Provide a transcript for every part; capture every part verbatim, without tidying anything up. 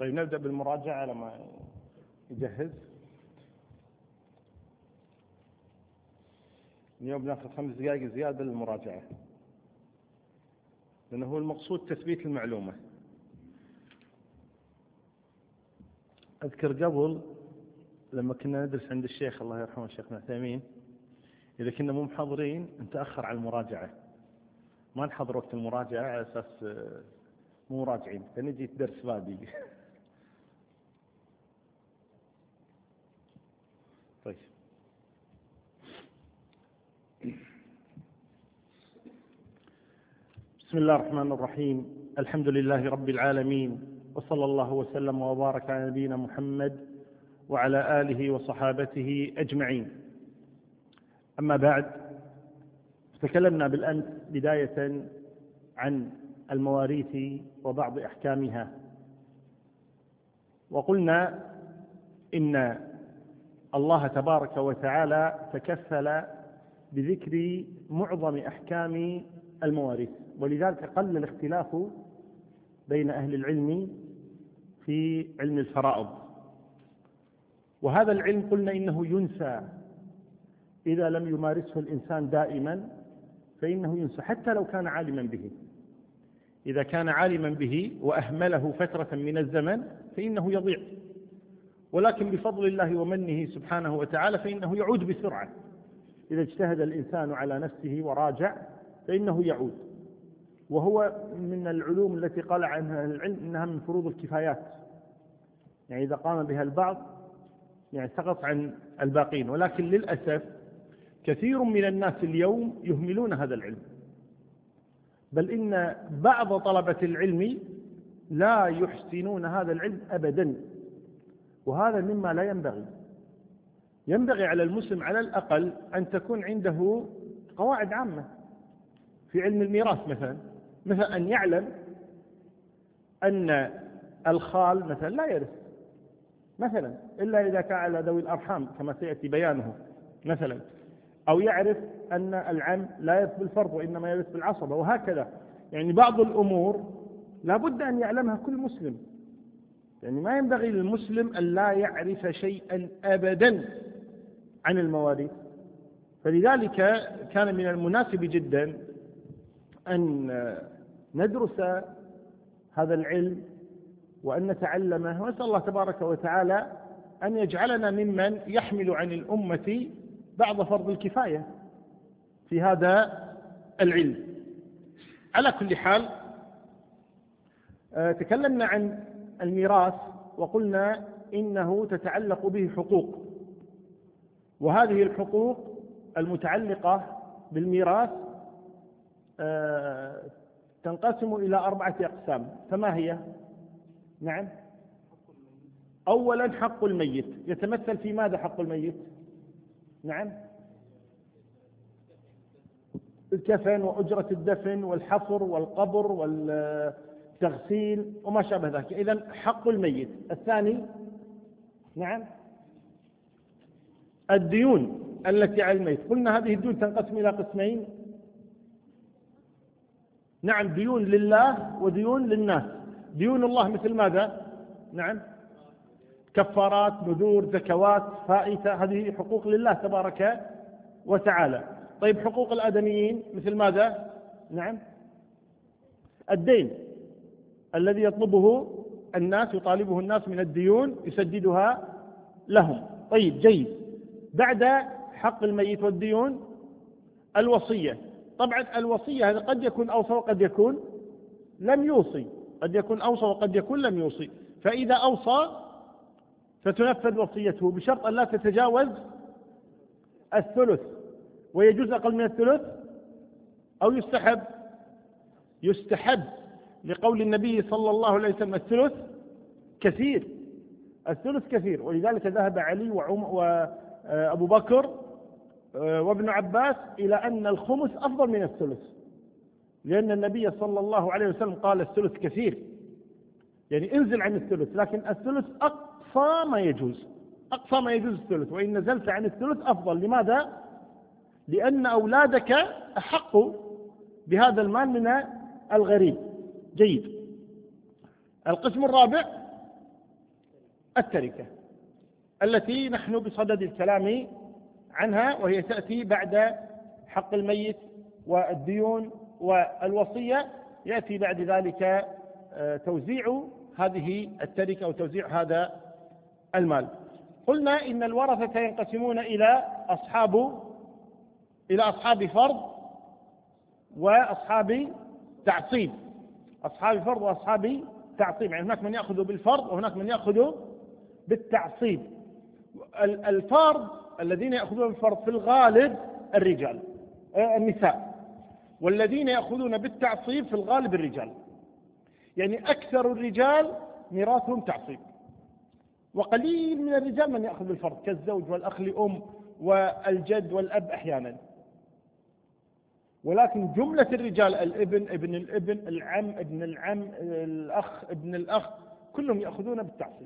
طيب نبدأ بالمراجعة على ما يجهز. اليوم بناخذ خمس دقائق زيادة للمراجعة، لأنه هو المقصود تثبيت المعلومة. أذكر قبل لما كنا ندرس عند الشيخ الله يرحمه الشيخ ابن عثيمين، إذا كنا مو محضرين نتأخر على المراجعة، ما نحضر وقت المراجعة على أساس مو مراجعين، فنجي درس باقي. طيب بسم الله الرحمن الرحيم. الحمد لله رب العالمين، وصلى الله وسلم وبارك على نبينا محمد وعلى آله وصحابته أجمعين. أما بعد، تكلمنا بالأمس بداية عن المواريث وبعض أحكامها، وقلنا إن الله تبارك وتعالى تكفل بذكر معظم أحكام المواريث، ولذلك قل الاختلاف بين أهل العلم في علم الفرائض. وهذا العلم قلنا إنه ينسى إذا لم يمارسه الإنسان دائما، فإنه ينسى حتى لو كان عالما به. إذا كان عالما به وأهمله فترة من الزمن فإنه يضيع، ولكن بفضل الله ومنه سبحانه وتعالى فإنه يعود بسرعة. إذا اجتهد الإنسان على نفسه وراجع فإنه يعود. وهو من العلوم التي قال عنها العلم إنها من فروض الكفايات، يعني إذا قام بها البعض يعني سقط عن الباقين. ولكن للأسف كثير من الناس اليوم يهملون هذا العلم، بل إن بعض طلبة العلم لا يحسنون هذا العلم أبدا، وهذا مما لا ينبغي. ينبغي على المسلم على الأقل أن تكون عنده قواعد عامة في علم الميراث، مثلا مثلا أن يعلم أن الخال مثلا لا يرث مثلا إلا إذا كان على ذوي الأرحام كما سيأتي بيانه مثلا، أو يعرف أن العم لا يرث بالفرض وإنما يرث بالعصبة، وهكذا. يعني بعض الأمور لا بد أن يعلمها كل مسلم، يعني ما ينبغي للمسلم أن لا يعرف شيئا أبدا عن المواريث. فلذلك كان من المناسب جدا أن ندرس هذا العلم وأن نتعلمه، وأسأل الله تبارك وتعالى أن يجعلنا ممن يحمل عن الأمة بعض فرض الكفاية في هذا العلم. على كل حال، تكلمنا عن الميراث وقلنا إنه تتعلق به حقوق، وهذه الحقوق المتعلقة بالميراث تنقسم إلى أربعة أقسام. فما هي؟ نعم. أولا حق الميت، يتمثل في ماذا حق الميت؟ نعم، الكفن وأجرة الدفن والحفر والقبر والتغسيل وما شابه ذلك. إذن حق الميت. الثاني نعم الديون التي على الميت. قلنا هذه الديون تنقسم إلى قسمين. نعم، ديون لله وديون للناس. ديون الله مثل ماذا؟ نعم، كفارات، نذور، زكوات، فائتة، هذه حقوق لله تبارك وتعالى. طيب حقوق الآدميين مثل ماذا؟ نعم، الدين الذي يطلبه الناس، يطالبه الناس من الديون يسددها لهم. طيب جيد. بعد حق الميت والديون الوصية. طبعا الوصية هذا قد يكون أوصى وقد يكون لم يوصي، قد يكون أوصى وقد يكون لم يوصي. فإذا أوصى فتنفذ وصيته بشرط أن لا تتجاوز الثلث. ويجوز أقل من الثلث أو يستحب؟ يستحب، لقول النبي صلى الله عليه وسلم الثلث كثير، الثلث كثير. ولذلك ذهب علي وأبو بكر وابن عباس إلى أن الخمس أفضل من الثلث، لأن النبي صلى الله عليه وسلم قال الثلث كثير، يعني انزل عن الثلث. لكن الثلث أقصى ما يجوز، أقصى ما يجوز الثلث، وإن نزلت عن الثلث أفضل. لماذا؟ لأن أولادك أحق بهذا المال من الغريب. جيد. القسم الرابع التركة التي نحن بصدد الكلام عنها، وهي تأتي بعد حق الميت والديون والوصية، يأتي بعد ذلك توزيع هذه التركة أو توزيع هذا المال. قلنا إن الورثة ينقسمون إلى أصحاب إلى أصحاب فرض وأصحاب تعصيب. أصحاب فرض وأصحاب تعصيب، يعني هناك من يأخذ بالفرض وهناك من يأخذ بالتعصيب. الفرض الذين يأخذون بالفرض في الغالب الرجال النساء، والذين يأخذون بالتعصيب في الغالب الرجال. يعني أكثر الرجال ميراثهم تعصيب، وقليل من الرجال من يأخذ بالفرض كالزوج والأخ لأم والجد والأب أحيانا. ولكن جملة الرجال الابن ابن الابن العم ابن العم الأخ ابن الأخ كلهم يأخذون بالتعصيب.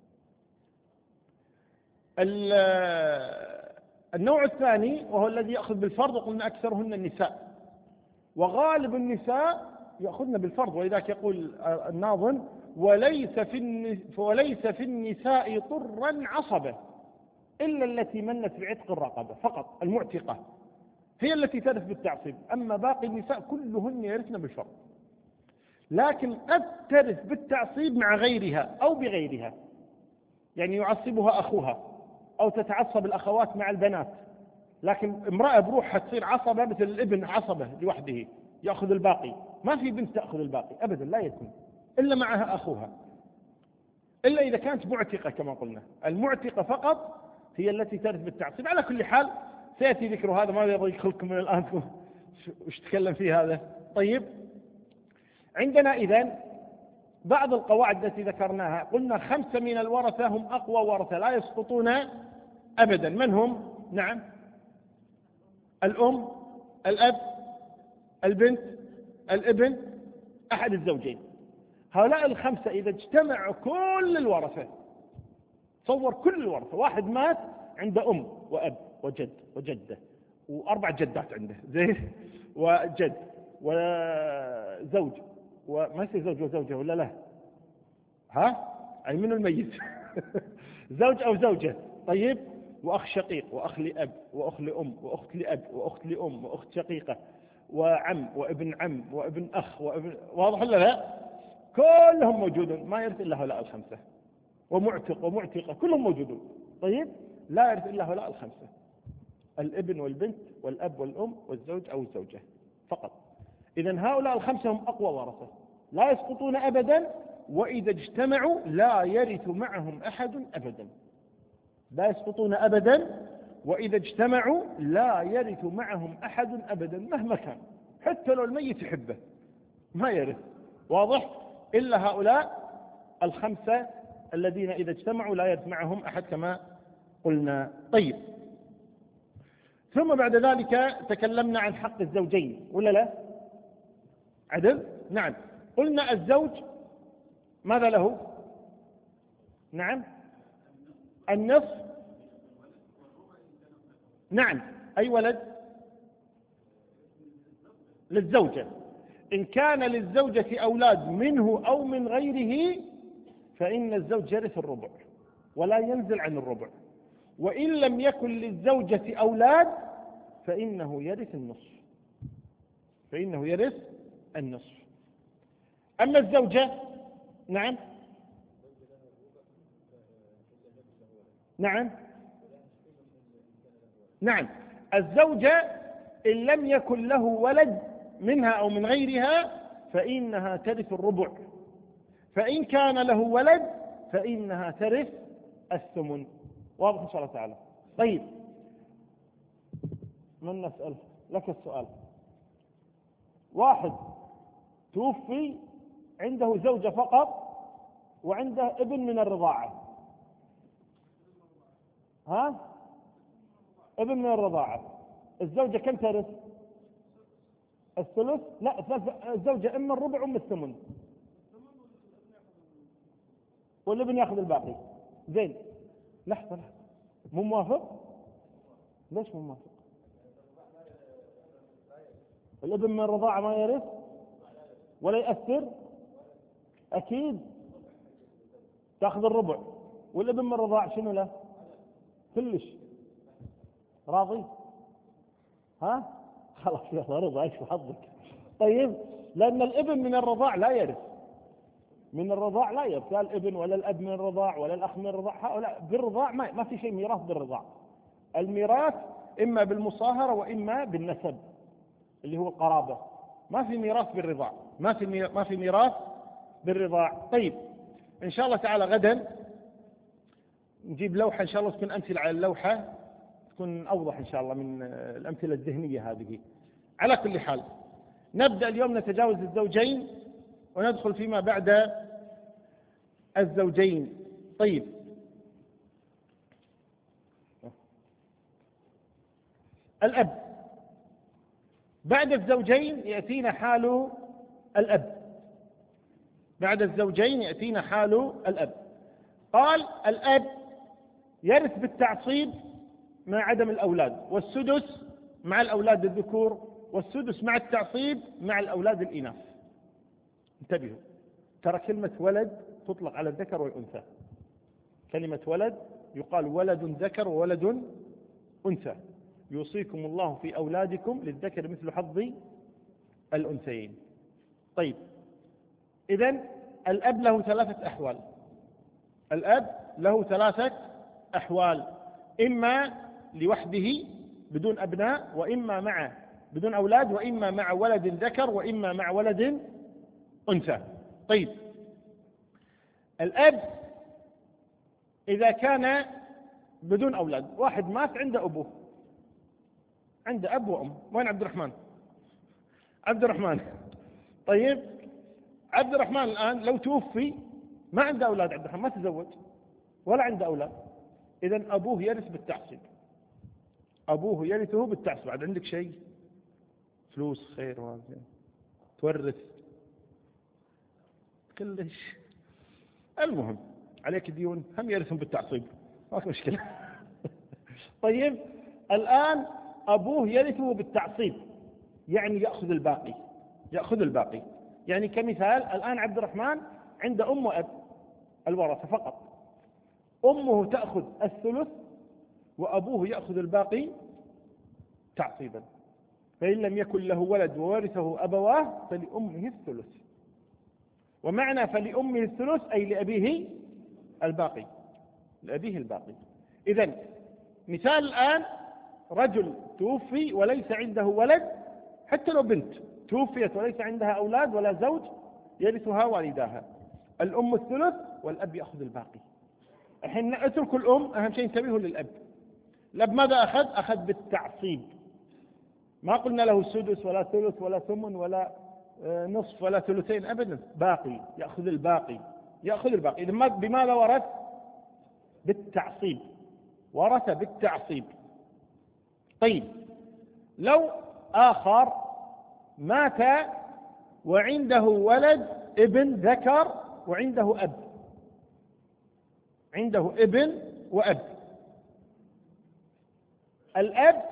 النوع الثاني وهو الذي يأخذ بالفرض، وقلنا أكثرهن النساء، وغالب النساء يأخذن بالفرض، ولذلك يقول الناظم: وليس في وليس في النساء طرا عصبة إلا التي منت بعتق الرقبة، فقط المعتقة هي التي ترث بالتعصيب، أما باقي النساء كلهن يرثن بالفرض. لكن قد ترث بالتعصيب مع غيرها أو بغيرها، يعني يعصبها أخوها أو تتعصب الأخوات مع البنات، لكن امرأة بروحها تصير عصبة مثل الابن عصبة لوحده يأخذ الباقي، ما في بنت تأخذ الباقي أبدا، لا يكون إلا معها أخوها، إلا إذا كانت معتقة. كما قلنا المعتقة فقط هي التي ترث بالتعصيب. على كل حال سيأتي ذكر هذا، ما يضيق خلقكم من الآن وش تكلم فيه هذا. طيب، عندنا إذن بعض القواعد التي ذكرناها. قلنا خمسة من الورثة هم أقوى ورثة لا يسقطون أبدا. من هم؟ نعم، الأم، الأب، البنت، الابن، أحد الزوجين. هؤلاء الخمسة إذا اجتمعوا كل الورثة، تصور كل الورثة، واحد مات عنده أم وأب وجد وجدة وأربع جدات عنده زي وجد وزوج وما يصير زوج وزوجة ولا لا؟ ها؟ أي من الميت زوج أو زوجة. طيب، وأخ شقيق وأخ لأب وأخ لأم وأخت لأب وأخت لأم وأخت شقيقة وعم وابن عم وابن أخ وابن، واضح ولا لا؟ كلهم موجودون، ما يرث إلا هؤلاء الخمسة، ومعتق ومعتقة كلهم موجودون. طيب، لا يرث إلا هؤلاء الخمسة: الابن والبنت والأب والأم والزوج أو الزوجة فقط. إذن هؤلاء الخمسة هم أقوى ورثة لا يسقطون أبدا، وإذا اجتمعوا لا يرث معهم أحد أبدا. لا يسقطون أبدا، وإذا اجتمعوا لا يرث معهم أحد أبدا مهما كان، حتى لو الميت يحبه ما يرث. واضح؟ إلا هؤلاء الخمسة الذين إذا اجتمعوا لا يرث معهم أحد كما قلنا. طيب، ثم بعد ذلك تكلمنا عن حق الزوجين ولا لا؟ عدل؟ نعم. قلنا الزوج ماذا له؟ نعم، النصف. نعم، أي ولد؟ للزوجة. إن كان للزوجة أولاد منه أو من غيره فإن الزوج يرث الربع ولا ينزل عن الربع، وإن لم يكن للزوجة أولاد فإنه يرث النصف، فإنه يرث النصف. أما الزوجة، نعم نعم نعم الزوجة إن لم يكن له ولد منها أو من غيرها فإنها ترث الربع، فإن كان له ولد فإنها ترث الثمن. واضح إن شاء الله تعالى. طيب، من نسأل؟ لك السؤال. واحد توفي عنده زوجة فقط وعنده ابن من الرضاعة، ها؟ ابن من الرضاعة، الزوجة كم ترث؟ الثلث؟ لا، الزوجة إما الربع أم الثمن، والابن يأخذ الباقي. زين، لحظة لحظة، مو موافق؟ ليش مو موافق؟ الابن من الرضاعة ما يرث ولا يأثر؟ أكيد تأخذ الربع. والابن من الرضاع شنو له؟ كلش راضي؟ ها خلاص يلا رضا، ايش حظك. طيب لأن الابن من الرضاع لا يرث، من الرضاع لا يرث، لا الابن ولا الأب من الرضاع ولا الأخ من الرضاع، هؤلاء بالرضاع ما, ما في شيء ميراث بالرضاع. الميراث إما بالمصاهرة وإما بالنسب اللي هو القرابة، ما في ميراث بالرضاع، ما في ما في ميراث بالرضاع. طيب إن شاء الله تعالى غدا نجيب لوحة إن شاء الله تكون أمثلة على اللوحة، تكون أوضح إن شاء الله من الأمثلة الذهنية هذه. على كل حال نبدأ اليوم نتجاوز الزوجين وندخل فيما بعد الزوجين. طيب الأب بعد الزوجين يأتينا حال الأب، بعد الزوجين يأتينا حال الأب. قال الأب يرث بالتعصيب مع عدم الأولاد، والسدس مع الأولاد الذكور، والسدس مع التعصيب مع الأولاد الإناث. انتبهوا، ترى كلمة ولد تطلق على الذكر والأنثى، كلمة ولد يقال ولد ذكر وولد أنثى. يوصيكم الله في أولادكم للذكر مثل حظ الأنثيين. طيب إذن الأب له ثلاثة أحوال، الأب له ثلاثة أحوال، إما لوحده بدون أبناء، وإما مع بدون أولاد، وإما مع ولد ذكر، وإما مع ولد أنثى. طيب الأب إذا كان بدون أولاد، واحد مات عنده أبوه، عنده أب وأم. وين عبد الرحمن؟ عبد الرحمن طيب عبد الرحمن الآن لو توفي ما عنده أولاد، عبد الرحمن ما تزوج ولا عنده أولاد، إذن أبوه يرث بالتعصيب، أبوه يرثه بالتعصيب. بعد عندك شيء فلوس خير وهذا تورث كلش، المهم عليك ديون هم يرثهم بالتعصيب، ماك مشكلة. طيب الآن أبوه يرثه بالتعصيب، يعني يأخذ الباقي، يأخذ الباقي. يعني كمثال الآن عبد الرحمن عنده أم وأب الورثة فقط، أمه تأخذ الثلث وأبوه يأخذ الباقي تعصيبا. فإن لم يكن له ولد وورثه أبواه فلأمه الثلث. ومعنى فلأمه الثلث أي لأبيه الباقي، لأبيه الباقي. إذن مثال الآن رجل توفي وليس عنده ولد، حتى لو بنت توفيت وليس عندها أولاد ولا زوج، يرثها والداها، الأم الثلث والأب يأخذ الباقي. الحين اتركوا الأم، أهم شيء انتبهوا للأب. الأب ماذا أخذ؟ أخذ بالتعصيب، ما قلنا له سدس ولا ثلث ولا ثمن ولا نصف ولا ثلثين أبدا، باقي، يأخذ الباقي، يأخذ الباقي. إذا بماذا ورث؟ بالتعصيب، ورث بالتعصيب. طيب لو آخر مات وعنده ولد ابن ذكر وعنده أب، عنده ابن وأب، الأب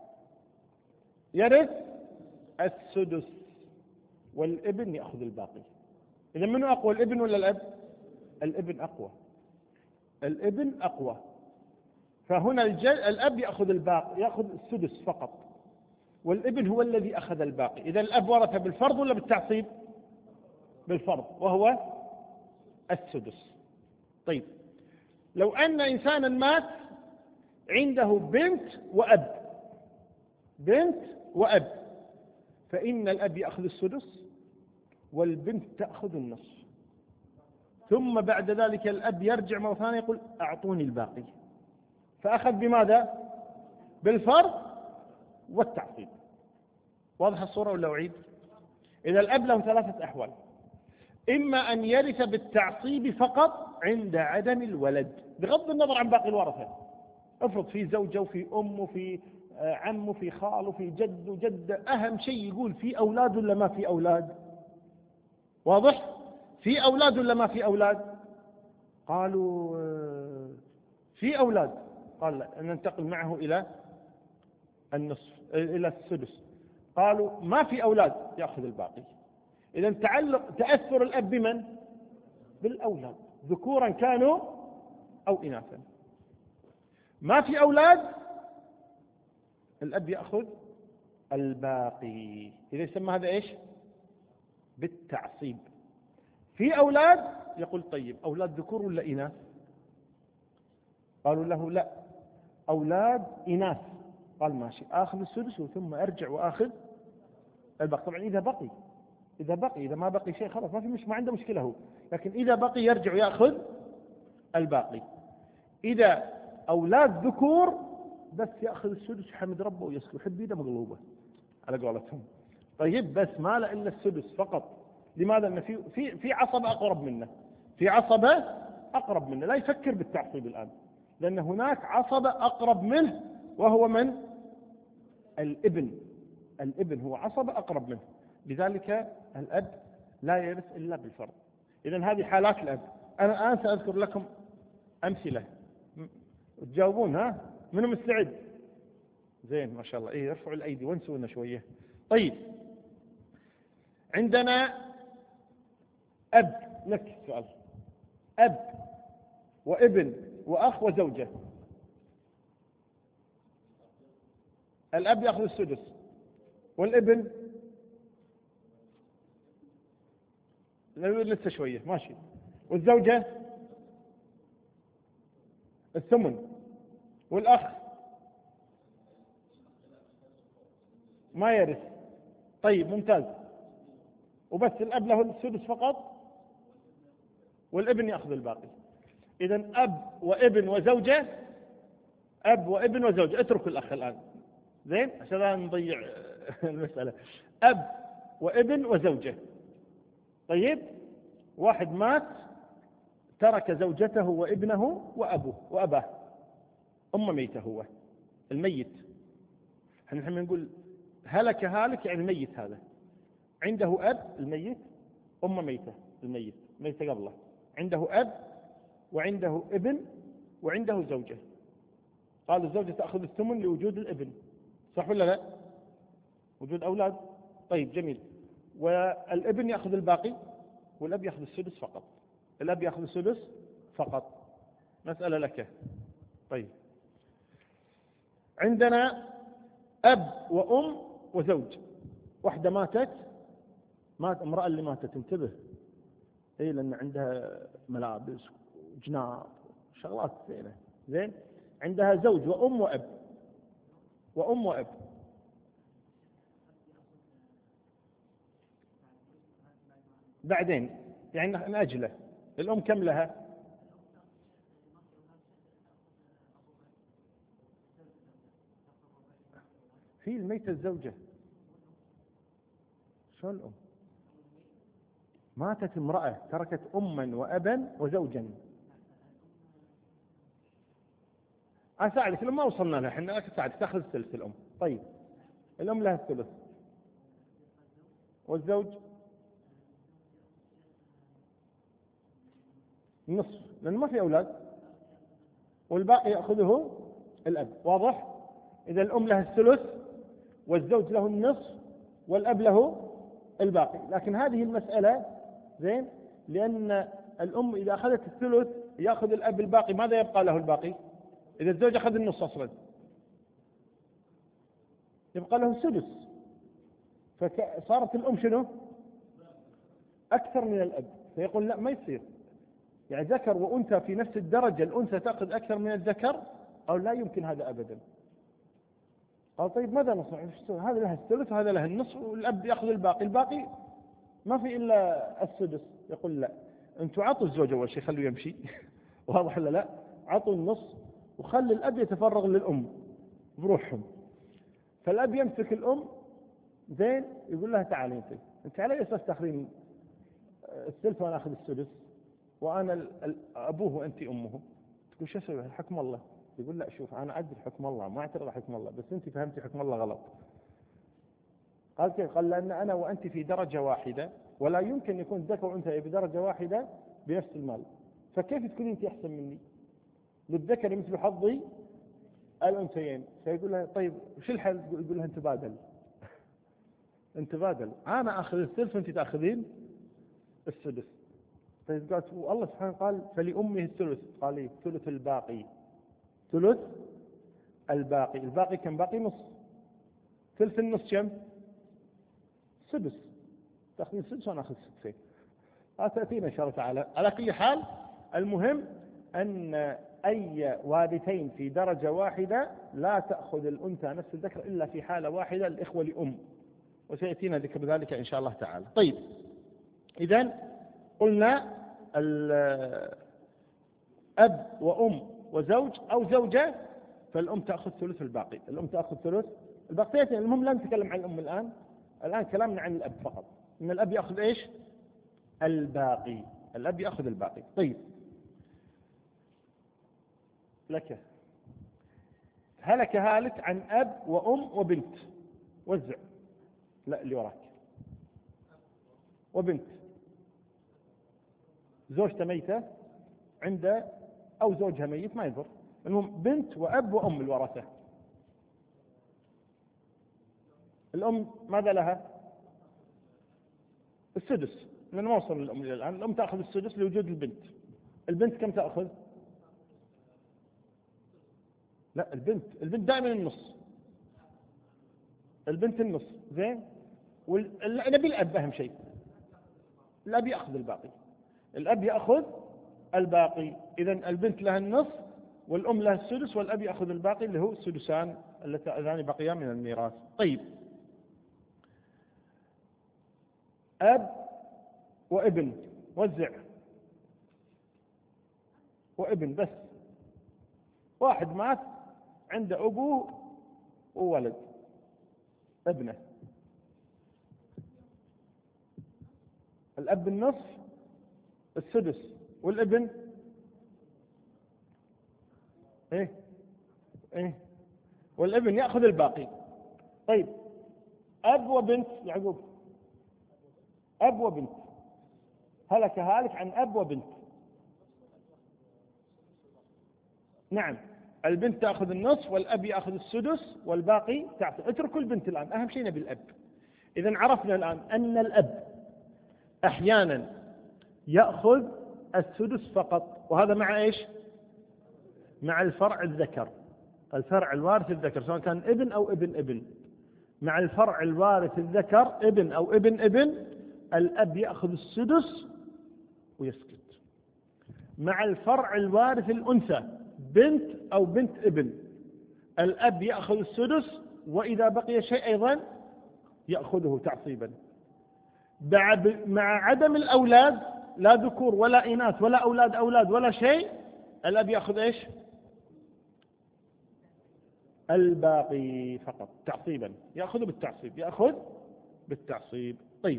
يرث السدس والابن يأخذ الباقي. إذا منو أقوى، الابن ولا الأب؟ الابن أقوى، الابن أقوى. فهنا الأب يأخذ الباقي، يأخذ السدس فقط، والابن هو الذي أخذ الباقي. إذا الأب ورث بالفرض ولا بالتعصيب؟ بالفرض، وهو السدس. طيب لو أن إنسانا مات عنده بنت وأب، بنت وأب، فإن الأب يأخذ السدس والبنت تأخذ النصف، ثم بعد ذلك الأب يرجع مرة ثانية يقول أعطوني الباقي، فأخذ بماذا؟ بالفرض والتعصيب. واضح الصورة ولا أعيد؟ إذا الأب له ثلاثة أحوال، إما أن يرث بالتعصيب فقط عند عدم الولد بغض النظر عن باقي الورثة. افرض في زوجة وفي أم وفي عم وفي خال وفي جد وجدة، أهم شيء يقول في أولاد ولا ما في أولاد. واضح؟ في أولاد ولا ما في أولاد؟ قالوا في أولاد، قال لا، ننتقل معه إلى النصف، إلى السدس. قالوا ما في أولاد، يأخذ الباقي. إذا تعلق تأثر الأب بمن؟ بالأولاد، ذكورا كانوا أو إناثا. ما في أولاد، الأب يأخذ الباقي. إذا يسمى هذا إيش؟ بالتعصيب. في أولاد يقول طيب أولاد ذكور ولا إناث؟ قالوا له لا، أولاد إناث. قال ماشي، آخذ السدس ثم أرجع وآخذ الباقي. طبعا إذا بقي إذا بقي إذا ما بقي شيء خلاص ما في مش ما عنده مشكلة هو، لكن إذا بقي يرجع ويأخذ الباقي. إذا أولاد ذكور بس يأخذ السدس يحمد ربه ويسكت، يحب يده مقلوبة على قولتهم. طيب بس ما له إلا السدس فقط. لماذا؟ لأن في في في عصبة أقرب منه، في عصبة أقرب منه، لا يفكر بالتعصيب الآن، لأن هناك عصبة أقرب منه وهو من؟ الابن. الابن هو عصبة أقرب منه، لذلك الأب لا يرث إلا بالفرض. إذن هذه حالات الأب. أنا الآن سأذكر لكم أمثلة تجاوبون. ها منو مستعد؟ زين ما شاء الله. إيه ارفعوا الأيدي وانسونا شوية. طيب عندنا أب، لك سؤال، أب وابن وأخ وزوجة. الأب يأخذ السدس والابن لسه شوية ماشي، والزوجة الثمن، والأخ ما يرث. طيب ممتاز. وبس الأب له السدس فقط والابن يأخذ الباقي. إذن أب وابن وزوجة، أب وابن وزوجة. اترك الأخ الآن زين عشان لا نضيع المسألة. أب وابن وزوجة. طيب واحد مات ترك زوجته وابنه وأبوه وأباه، أم ميتة هو الميت. احنا الحين نقول هلك هالك يعني ميت. هذا عنده أب الميت، أم ميتة الميت ميتة قبله، عنده أب وعنده ابن وعنده زوجة. قال الزوجة تأخذ الثمن لوجود الابن، صح ولا لا؟ وجود أولاد. طيب جميل. والابن يأخذ الباقي والأب يأخذ السدس فقط. الأب يأخذ السدس فقط. مسألة لك. طيب عندنا أب وأم وزوج. واحدة ماتت، مات امرأة اللي ماتت، انتبه، اي لأن عندها ملابس وجناب شغلات زينة. زين عندها زوج وأم وأب، وأم وأب. بعدين يعني نأجله. الأم كم لها؟ في الميتة الزوجة. شلون الأم؟ ماتت امرأة تركت أما وأبا وزوجا. أساعدك، الأم ما وصلنا لها احنا، أساعدك تأخذ الثلث الأم. طيب الأم لها الثلث والزوج النصف لأنه ما في أولاد، والباقي يأخذه الأب. واضح؟ إذا الأم لها الثلث والزوج له النصف والأب له الباقي. لكن هذه المسألة زين لأن الأم إذا أخذت الثلث يأخذ الأب الباقي، ماذا يبقى له الباقي؟ إذا الزوج أخذ النص أصلا يبقى له السدس، فصارت الأم شنو؟ أكثر من الأب. فيقول لا ما يصير، يعني ذكر وأنثى في نفس الدرجة، الأنثى تأخذ أكثر من الذكر، أو لا يمكن هذا أبدا. قال طيب ماذا نصنع؟ هذا له الثلث وهذا له النصف والأب يأخذ الباقي، الباقي ما في إلا السدس. يقول لا، أنتم عطوا الزوج أول شيء خلوا يمشي واضح ولا لا؟ عطوا النص وخلي الأب يتفرغ للأم بروحهم. فالأب يمسك الأم زين يقول لها تعالي انت انت على اساس تاخذين الثلث وانا اخذ السدس وانا ابوه وانت امه. تقول شو اسوي؟ حكم الله. يقول لا شوف انا ادري حكم الله ما اعترض حكم الله، بس انت فهمتي حكم الله غلط. قال كيف؟ قال لان انا وانت في درجه واحده ولا يمكن يكون ذكر وانثى بدرجه واحده بنفس المال، فكيف تكونين انت احسن مني؟ للذكر مثل حظي الانثيين. فيقول لها طيب وش الحل؟ يقول لها نتبادل نتبادل، انا اخذ الثلث وانت تاخذين السدس. طيب قالت والله سبحانه قال فلأمه الثلث، قال لي ثلث الباقي، ثلث الباقي، الباقي كم؟ باقي نص، ثلث النص كم؟ سدس، تأخذ السدس وأنا أخذ سدسين، تأتينا إن شاء الله تعالى. على كل حال المهم أن أي وارثين في درجة واحدة لا تأخذ الأنثى نفس الذكر إلا في حالة واحدة، الإخوة لأم، وسيأتينا ذكر ذلك إن شاء الله تعالى. طيب إذن قلنا أب وأم وزوج أو زوجة، فالأم تأخذ ثلث الباقي، الأم تأخذ ثلث الباقي. المهم لا نتكلم عن الأم الآن، الآن كلامنا عن الأب فقط، إن الأب يأخذ إيش؟ الباقي، الأب يأخذ الباقي. طيب لك هلك هالك عن أب وأم وبنت، وزع. لا اللي وراك، وبنت، زوجته ميتة عنده أو زوجها ميت ما يضر، المهم بنت وأب وأم الورثة. الأم ماذا لها؟ السدس، لأنه ما وصل للأم إلى الآن. الأم تأخذ السدس لوجود البنت. البنت كم تأخذ؟ لا البنت، البنت دائما النص، البنت النص زين. والنبي الأب أهم شيء، الأب يأخذ الباقي، الأب يأخذ الباقي. إذن البنت لها النص والأم لها السدس والأب يأخذ الباقي اللي هو السدسان اللذان بقيا من الميراث. طيب أب وابن، وزع. وابن بس، واحد مات عنده أبوه وولد، ابنه، الأب النصف السدس والابن ايه ايه والابن يأخذ الباقي. طيب أب وبنت، يعقوب أب وبنت، هلك هالك عن أب وبنت. نعم البنت تأخذ النصف والأب يأخذ السدس والباقي تعطي. اتركوا البنت الآن، أهم شيء نبي الأب. إذن عرفنا الآن أن الأب أحيانا يأخذ السدس فقط، وهذا مع إيش؟ مع الفرع الذكر، الفرع الوارث الذكر سواء كان ابن أو ابن ابن. مع الفرع الوارث الذكر ابن أو ابن ابن الأب يأخذ السدس ويسكت. مع الفرع الوارث الأنثى بنت أو بنت ابن الأب يأخذ السدس، وإذا بقي شيء أيضا يأخذه تعصيبا. مع عدم الأولاد، لا ذكور ولا إناث ولا أولاد أولاد ولا شيء، الأب يأخذ إيش؟ الباقي فقط تعصيبا، يأخذ بالتعصيب، يأخذ بالتعصيب. طيب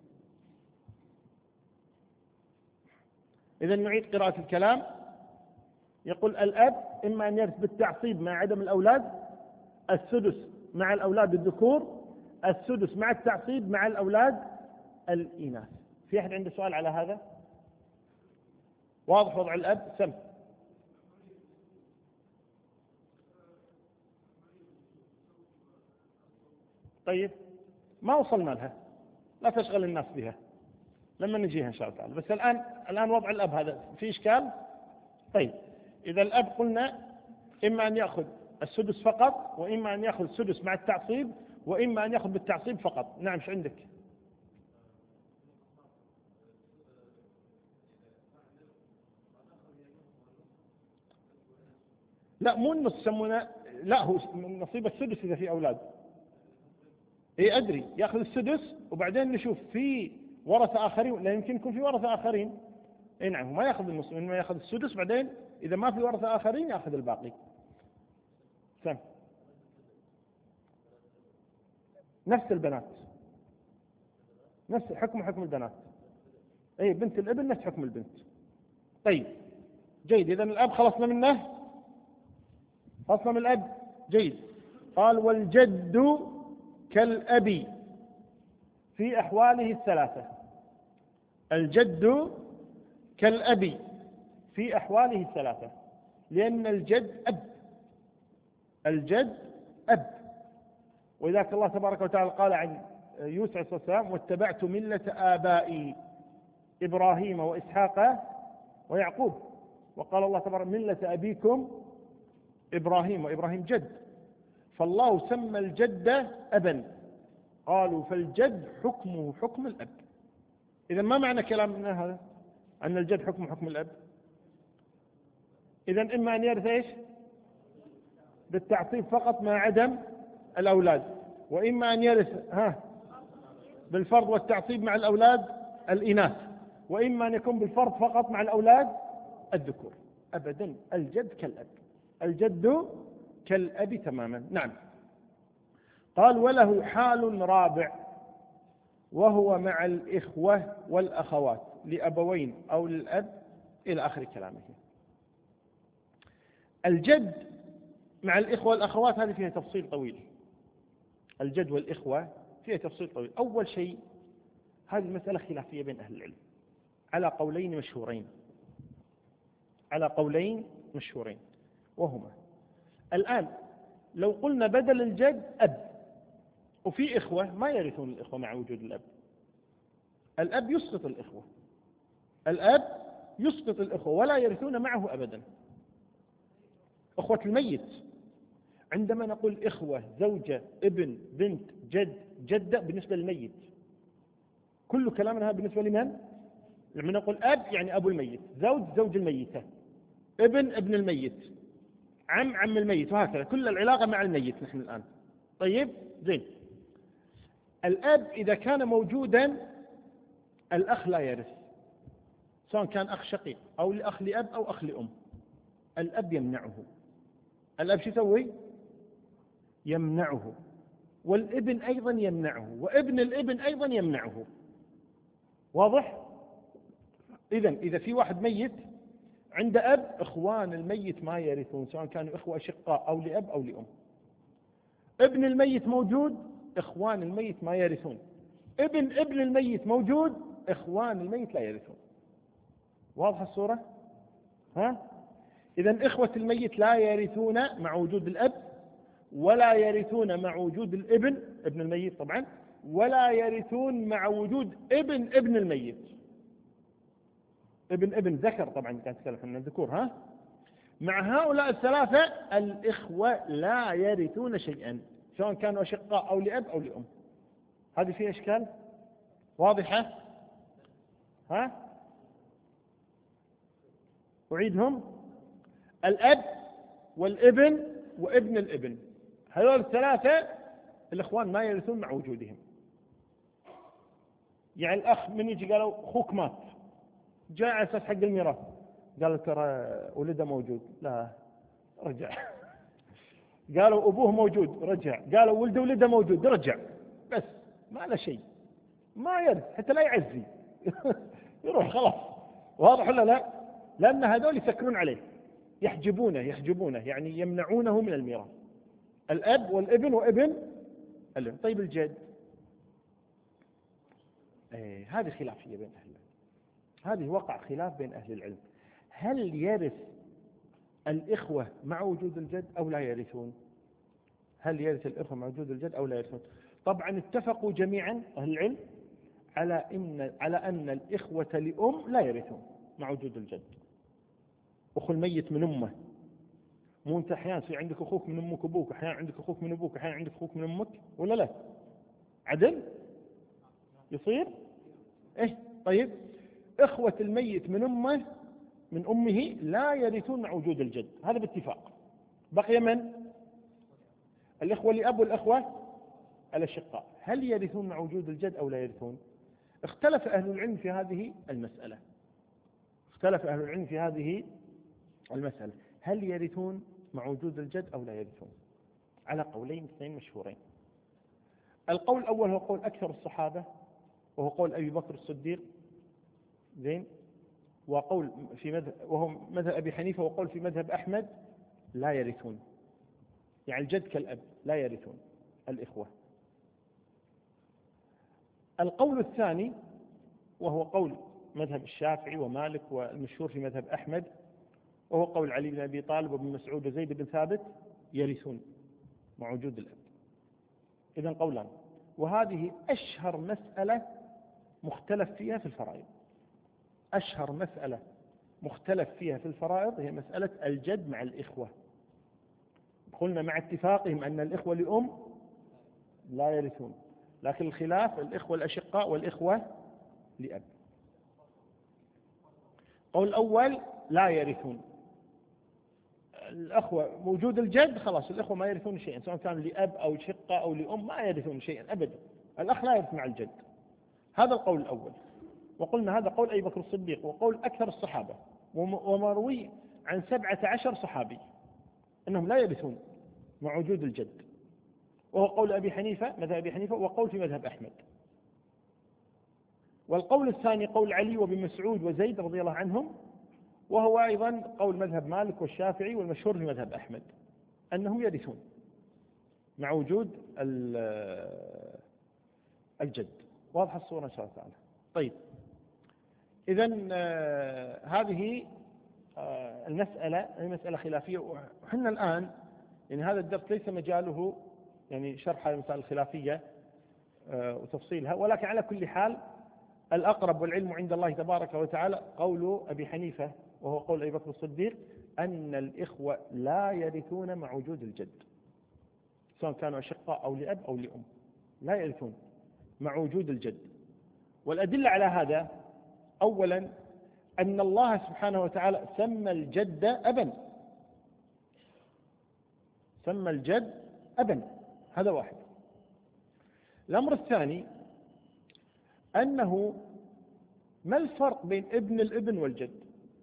إذا نعيد قراءة الكلام. يقول الأب إما أن يرث بالتعصيب مع عدم الأولاد، السدس مع الأولاد الذكور، السدس مع التعصيب مع الأولاد الإناث. في أحد عنده سؤال على هذا؟ واضح وضع الأب؟ سم. طيب ما وصلنا لها، لا تشغل الناس بها، لما نجيها إن شاء الله تعالى. بس الآن الآن وضع الأب هذا في إشكال؟ طيب إذا الأب قلنا إما أن يأخذ السدس فقط، وإما أن يأخذ السدس مع التعصيب، وإما أن يأخذ بالتعصيب فقط. نعم ايش عندك؟ لا مو النص يسمونه، لا هو نصيب السدس إذا في أولاد. إيه أدري، يأخذ السدس وبعدين نشوف في ورثة آخرين، لا يمكن يكون في ورثة آخرين. إيه نعم، ما يأخذ النص، إنما يأخذ السدس، بعدين إذا ما في ورثة آخرين يأخذ الباقي. سم. نفس البنات، نفس حكم حكم البنات. أي بنت الابن نفس حكم البنت. طيب جيد، إذا الأب خلصنا منه، خلصنا من الأب. جيد. قال والجد كالأبي في أحواله الثلاثة. الجد كالأبي في أحواله الثلاثة، لأن الجد أب، الجد أب. وذاك الله تبارك وتعالى قال عن يوسف عليه الصلاة والسلام واتبعت ملة آبائي. إبراهيم وإسحاق ويعقوب. وقال الله تبارك ملة أبيكم إبراهيم، وإبراهيم جد، فالله سمى الجد أبا، قالوا فالجد حكمه حكم الأب. إذا ما معنى كلامنا هذا أن الجد حكمه حكم الأب؟ إذا إما أن يرث إيش بالتعصيب فقط مع عدم الأولاد، وإما أن يرث ها بالفرض والتعصيب مع الأولاد الإناث، وإما أن يكون بالفرض فقط مع الأولاد الذكور. أبدا، الجد كالأب، الجد كالأب تماما. نعم. قال وله حال رابع وهو مع الإخوة والأخوات لأبوين أو للأب إلى آخر كلامه. الجد مع الإخوة والأخوات هذه فيها تفصيل طويل. الجد والإخوة فيها تفصيل طويل. أول شيء هذه المسألة خلافية بين أهل العلم على قولين مشهورين، على قولين مشهورين وهما الآن لو قلنا بدل الجد أب وفي إخوة ما يرثون الإخوة مع وجود الأب، الأب يسقط الإخوة، الأب يسقط الإخوة ولا يرثون معه أبدا. أخوة الميت عندما نقول إخوة زوجة ابن بنت جد جدة بالنسبة للميت، كل كلامنا بالنسبة لمن؟ لما نقول أب يعني أبو الميت، زوج زوج الميتة، ابن ابن الميت، عم عم الميت، وهكذا كل العلاقة مع الميت نحن الآن. طيب زين. الأب إذا كان موجودا الأخ لا يرث، سواء كان أخ شقيق أو لأخ لأب أو أخ لأم، الأب يمنعه. الأب شو يسوي؟ يمنعه، والابن أيضا يمنعه، وابن الابن أيضا يمنعه. واضح؟ إذن إذا في واحد ميت عند أب، إخوان الميت ما يرثون سواء كانوا إخوة أشقاء أو لأب أو لأم. ابن الميت موجود، إخوان الميت ما يرثون. ابن ابن الميت موجود، إخوان الميت لا يرثون. واضح الصورة؟ ها؟ إذن إخوة الميت لا يرثون مع وجود الأب، ولا يرثون مع وجود الابن ابن الميت طبعا، ولا يرثون مع وجود ابن ابن الميت. ابن ابن ذكر طبعا كانت تتكلم عن الذكور. ها؟ مع هؤلاء الثلاثة الإخوة لا يرثون شيئا سواء كانوا أشقاء أو لأب أو لأم. هذه فيها إشكال؟ واضحة؟ ها؟ أعيدهم. الأب والابن وابن الابن، هذول الثلاثة الإخوان ما يرثون مع وجودهم. يعني الأخ من يجي قالوا أخوك مات، جاء على أساس حق الميراث، قالوا ترى ولده موجود، لا رجع. قالوا أبوه موجود، رجع. قالوا ولده ولده موجود، رجع. بس ما له شيء، ما يرث حتى لا يعزي. يروح خلاص. واضح ولا لا؟ لأن هذول يسكرون عليه، يحجبونه يحجبونه يعني يمنعونه من الميراث. الأب والابن وابن الابن. طيب الجد، ايه هذه خلافية بين أهل العلم، هذه وقع خلاف بين أهل العلم، هل يرث الإخوة مع وجود الجد أو لا يرثون؟ هل يرث الإخوة مع وجود الجد أو لا يرثون؟ طبعا اتفقوا جميعا أهل العلم على إن على أن الإخوة لأم لا يرثون مع وجود الجد. أخو الميت من أمه، مو أنت أحيانا في عندك أخوك من أمك وأبوك، أحيانا عندك أخوك من أبوك، أحيانا عندك أخوك من أمك، ولا لا؟ عدل يصير؟ إيه طيب. إخوة الميت من أمه من أمه لا يرثون مع وجود الجد، هذا باتفاق. بقي من؟ الإخوة لأب والأخوة الأشقاء، هل يرثون مع وجود الجد أو لا يرثون؟ اختلف أهل العلم في هذه المسألة، اختلف أهل العلم في هذه المسألة، هل يرثون مع وجود الجد أو لا يرثون؟ على قولين اثنين مشهورين. القول الأول هو قول أكثر الصحابة، وهو قول أبي بكر الصديق، زين، وقول في مذهب وهو مذهب أبي حنيفة، وقول في مذهب أحمد لا يرثون، يعني الجد كالأب لا يرثون الإخوة. القول الثاني وهو قول مذهب الشافعي ومالك والمشهور في مذهب أحمد، وهو قول علي بن أبي طالب وابن مسعود وزيد بن ثابت، يرثون مع وجود الأب. إذن قولان، وهذه أشهر مسألة مختلف فيها في الفرائض. أشهر مسألة مختلف فيها في الفرائض هي مسألة الجد مع الإخوة. قلنا مع اتفاقهم أن الإخوة لأم لا يرثون، لكن الخلاف الإخوة الأشقاء والإخوة لأب. قول الأول لا يرثون، الأخوة موجود الجد خلاص الإخوة ما يرثون شيئا، سواء كان لأب أو شقة أو لأم ما يرثون شيئا أبدا، الأخ لا يرث مع الجد. هذا القول الأول، وقلنا هذا قول أبي بكر الصديق وقول أكثر الصحابة، ومروي عن سبعة عشر صحابي أنهم لا يرثون مع وجود الجد، وهو قول أبي حنيفة مذهب أبي حنيفة وقول في مذهب أحمد. والقول الثاني قول علي وابن مسعود وزيد رضي الله عنهم، وهو أيضا قول مذهب مالك والشافعي والمشهور في مذهب أحمد أنهم يرثون مع وجود الجد. واضح الصورة إن شاء الله تعالى. طيب إذن آه هذه آه المسألة هي مسألة خلافية، وحنا الآن يعني هذا الدرس ليس مجاله يعني شرح المسائل الخلافية آه وتفصيلها، ولكن على كل حال الأقرب والعلم عند الله تبارك وتعالى قول أبي حنيفة وهو قول أبي بكر الصديق أن الإخوة لا يرثون مع وجود الجد، سواء كانوا أشقاء أو لأب أو لأم لا يرثون مع وجود الجد. والأدلة على هذا أولا أن الله سبحانه وتعالى سمى الجد أبا، سمى الجد أبا، هذا واحد. الأمر الثاني أنه ما الفرق بين ابن الابن والجد؟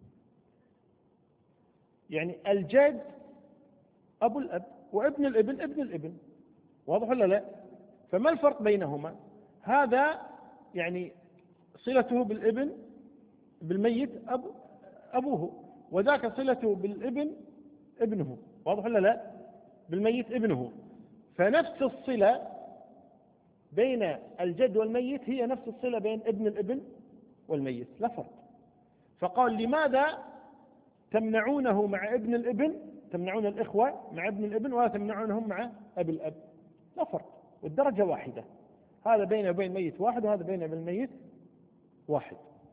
يعني الجد أبو الأب وابن الابن ابن الابن، واضح ولا لا؟ فما الفرق بينهما؟ هذا يعني صلته بالابن بالميت أب أبوه، وذاك صلته بالابن ابنه، واضح ولا لا؟ بالميت ابنه. فنفس الصلة بين الجد والميت هي نفس الصلة بين ابن الابن والميت، لا فرق. فقال لماذا تمنعونه مع ابن الابن، تمنعون الإخوة مع ابن الابن ولا تمنعونهم مع أبي الأب؟ لا فرق، والدرجة واحدة، هذا بين وبين ميت واحد وهذا بين وبين الميت واحد.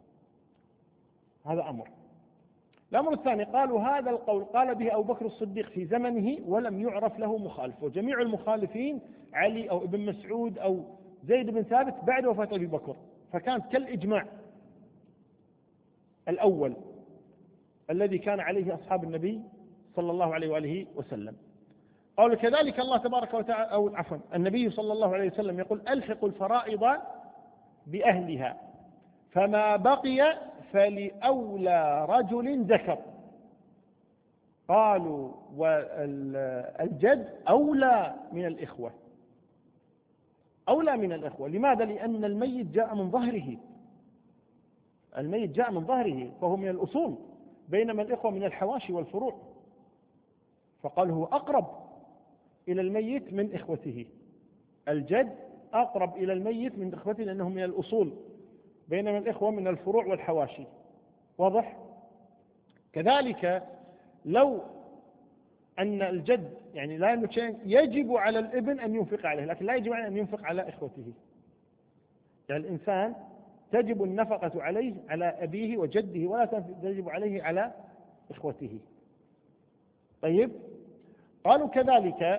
هذا أمر. الأمر الثاني قالوا هذا القول قال به أبو بكر الصديق في زمنه ولم يعرف له مخالف، وجميع المخالفين علي أو ابن مسعود أو زيد بن ثابت بعد وفاة أبي بكر، فكانت كالإجماع الأول الذي كان عليه أصحاب النبي صلى الله عليه وآله وسلم. قالوا كذلك الله تبارك وتعالى أو عفوا النبي صلى الله عليه وسلم يقول ألحقوا الفرائض بأهلها فما بقي فلأولى رجل ذكر. قالوا والجد أولى من الإخوة، أولى من الإخوة. لماذا؟ لأن الميت جاء من ظهره، الميت جاء من ظهره فهو من الأصول، بينما الإخوة من الحواشي والفروع. فقال هو أقرب إلى الميت من إخوته، الجد أقرب إلى الميت من إخوته لأنهم من الأصول، بينما الإخوة من الفروع والحواشي. واضح؟ كذلك لو أن الجد يعني لا يملك شيء يجب على الابن أن ينفق عليه، لكن لا يجب عليه أن ينفق على إخوته. يعني الإنسان تجب النفقة عليه على أبيه وجده ولا تجب عليه على إخوته. طيب، قالوا كذلك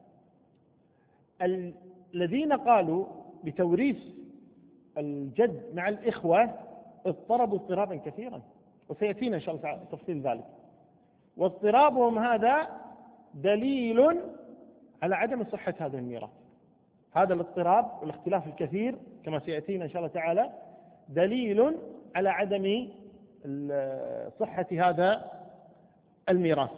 الذين قالوا بتوريث الجد مع الإخوة اضطربوا اضطرابا كثيرا، وسيأتينا إن شاء الله تفصيل ذلك. واضطرابهم هذا دليل على عدم صحة هذا الميراث. هذا الاضطراب والاختلاف الكثير كما سيأتينا إن شاء الله تعالى دليل على عدم صحة هذا الميراث.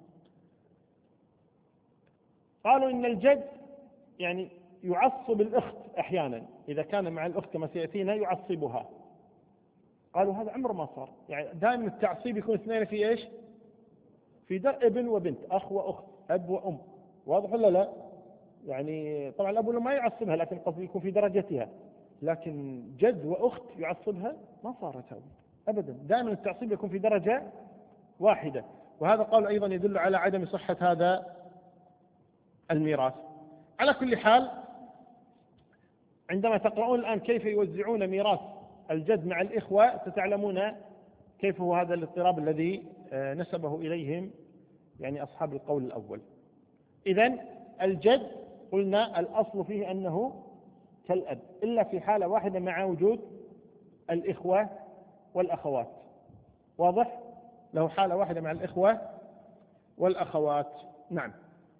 قالوا إن الجد يعني يعصب الأخت أحيانا، إذا كان مع الأخت كما سيأتينا يعصبها. قالوا هذا عمر ما صار، يعني دائما التعصيب يكون اثنين في إيش؟ في در ابن وبنت، أخ وأخت، أب وأم. واضح ولا لا؟ يعني طبعا الأب والأم ما يعصبها، لكن قصدي يكون في درجتها، لكن جد وأخت يعصبها ما صارت هذا أبدا، دائما التعصيب يكون في درجة واحدة. وهذا قول أيضا يدل على عدم صحة هذا الميراث. على كل حال عندما تقرؤون الآن كيف يوزعون ميراث الجد مع الإخوة ستعلمون كيف هو هذا الاضطراب الذي نسبه إليهم يعني أصحاب القول الأول. إذن الجد قلنا الأصل فيه أنه كالأب، إلا في حالة واحدة مع وجود الإخوة والأخوات. واضح؟ له حالة واحدة مع الإخوة والأخوات. نعم.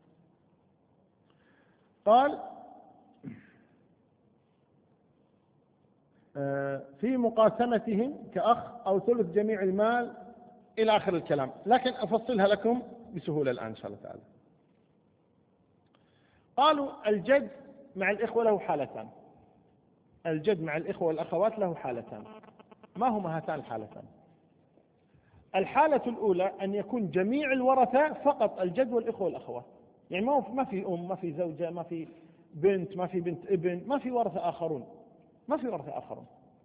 قال في مقاسمتهم كأخ أو ثلث جميع المال إلى آخر الكلام، لكن أفصلها لكم بسهولة الآن إن شاء الله تعالى. قالوا الجد مع الإخوة له حالتان. الجد مع الإخوة والأخوات له حالتان. ما هما هاتان الحالتان؟ الحالة الأولى أن يكون جميع الورثة فقط الجد والإخوة والأخوات، يعني ما في أم، ما في زوجة، ما في بنت، ما في بنت ابن، ما في ورثة آخرون، ما في ورثة آخرون.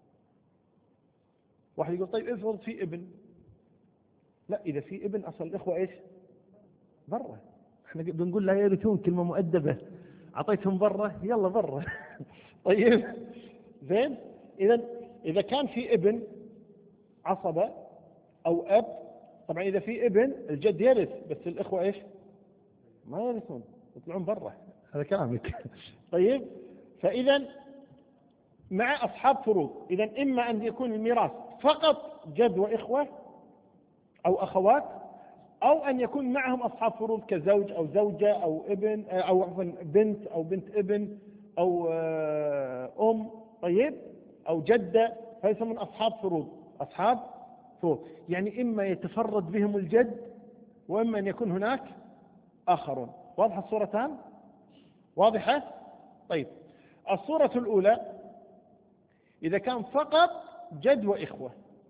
واحد يقول طيب افرض في ابن. لا، إذا في ابن أصل الإخوة إيش؟ برا. احنا بنقول لا يرثون، كلمة مؤدبة، أعطيتهم برا، يلا برا. طيب زين. إذا إذا كان في ابن عصبة أو أب، طبعا إذا في ابن الجد يرث، بس الإخوة إيش؟ ما يرثون، يطلعون برا. هذا كلامك. طيب، فإذا مع أصحاب فروض، إذا إما أن يكون الميراث فقط جد وإخوة أو أخوات، أو أن يكون معهم أصحاب فروض كزوج أو زوجة أو ابن أو بنت أو بنت ابن أو أم، طيب، أو جدة، فيسمون أصحاب فروض. أصحاب فروض يعني إما يتفرد بهم الجد، وإما أن يكون هناك آخرون. واضحة الصورتان؟ واضحة؟ طيب، الصورة الأولى إذا كان فقط جد وإخوة.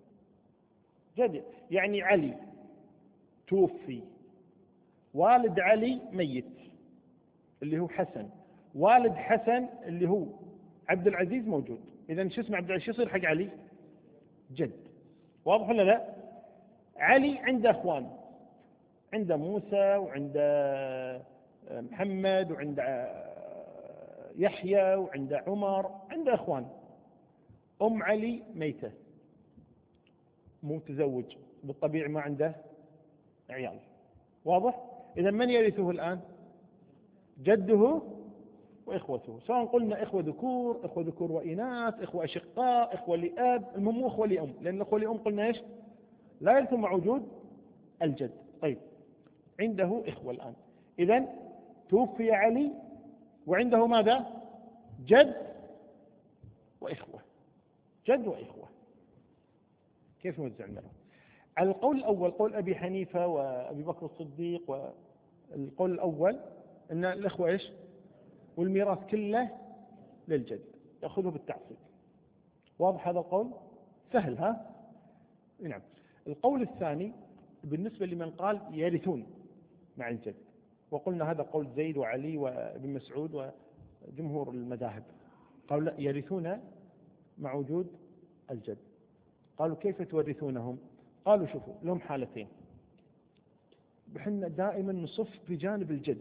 جد يعني علي توفي، والد علي ميت اللي هو حسن، والد حسن اللي هو عبد العزيز موجود. إذا شو اسمه عبد العزيز يصير حق علي؟ جد. واضح ولا لا؟ علي عنده أخوان، عنده موسى وعنده محمد وعنده يحيى وعنده عمر، عنده أخوان. أم علي ميتة، مو متزوج، بالطبيعي ما عنده عيال. واضح؟ إذا من يرثه الآن؟ جده وإخوته، سواء قلنا إخوة ذكور، إخوة ذكور وإناث، إخوة أشقاء، إخوة لأب، المهم مو إخوة لأم، لأن الإخوة لأم قلنا إيش؟ لا يرث مع وجود الجد. طيب، عنده إخوة الآن. إذن توفي علي وعنده ماذا؟ جد وإخوة. جد وإخوة. كيف نوزع المال؟ على القول الأول، قول أبي حنيفة وأبي بكر الصديق، والقول الأول أن الإخوة إيش؟ والميراث كله للجد، يأخذه بالتعصيب. واضح هذا القول؟ سهل ها؟ نعم. القول الثاني بالنسبة لمن قال يرثون مع الجد، وقلنا هذا قول زيد وعلي وابن مسعود وجمهور المذاهب، قالوا لا، يرثون مع وجود الجد. قالوا كيف تورثونهم؟ قالوا شوفوا، لهم حالتين. بحنا دائما نصف بجانب الجد.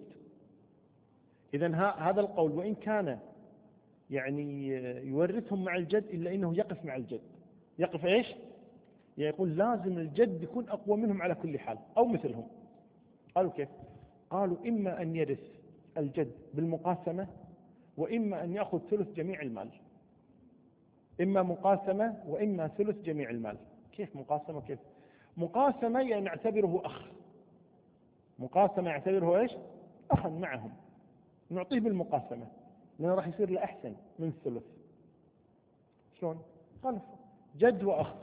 إذن هذا القول وإن كان يعني يورثهم مع الجد، إلا إنه يقف مع الجد. يقف إيش؟ يقول لازم الجد يكون أقوى منهم على كل حال أو مثلهم. قالوا كيف؟ قالوا إما أن يرث الجد بالمقاسمة، وإما أن يأخذ ثلث جميع المال. إما مقاسمة وإما ثلث جميع المال. كيف مقاسمة؟ كيف مقاسمة؟ يعني نعتبره أخ. مقاسمة يعتبره إيش؟ أخا معهم، نعطيه بالمقاسمة لأنه راح يصير له أحسن من الثلث. شلون؟ قال جد وأخ،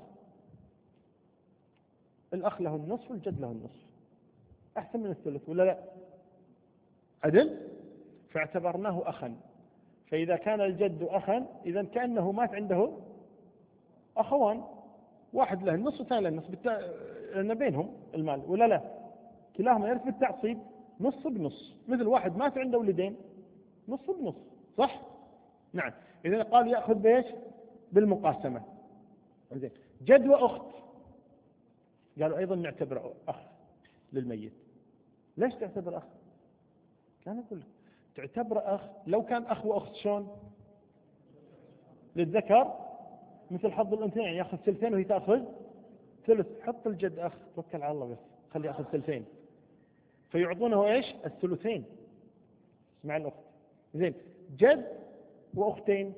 الأخ له النصف والجد له النصف، أحسن من الثلث ولا لا؟ عدل؟ فاعتبرناه أخا. فإذا كان الجد أخا، إذا كأنه مات عنده أخوان، واحد له النصف والثاني له النصف، بالتا... لأن بينهم المال ولا لا؟ كلاهما يرث بالتعصيب، نص بنص، مثل واحد مات عنده ولدين، نص بنص، صح؟ نعم. إذا قال يأخذ بإيش؟ بالمقاسمة. جد وأخت قالوا أيضا نعتبر أخ للميت. ليش تعتبر أخ؟ كان أقول تعتبر أخ، لو كان أخ وأخت شلون؟ للذكر مثل حظ الأنثيين، يعني يأخذ ثلثين وهي تأخذ ثلث. حط الجد أخ، توكل على الله بس، خلي يأخذ ثلثين، فيعطونه إيش؟ الثلثين مع الأخت. زين، جد وأختين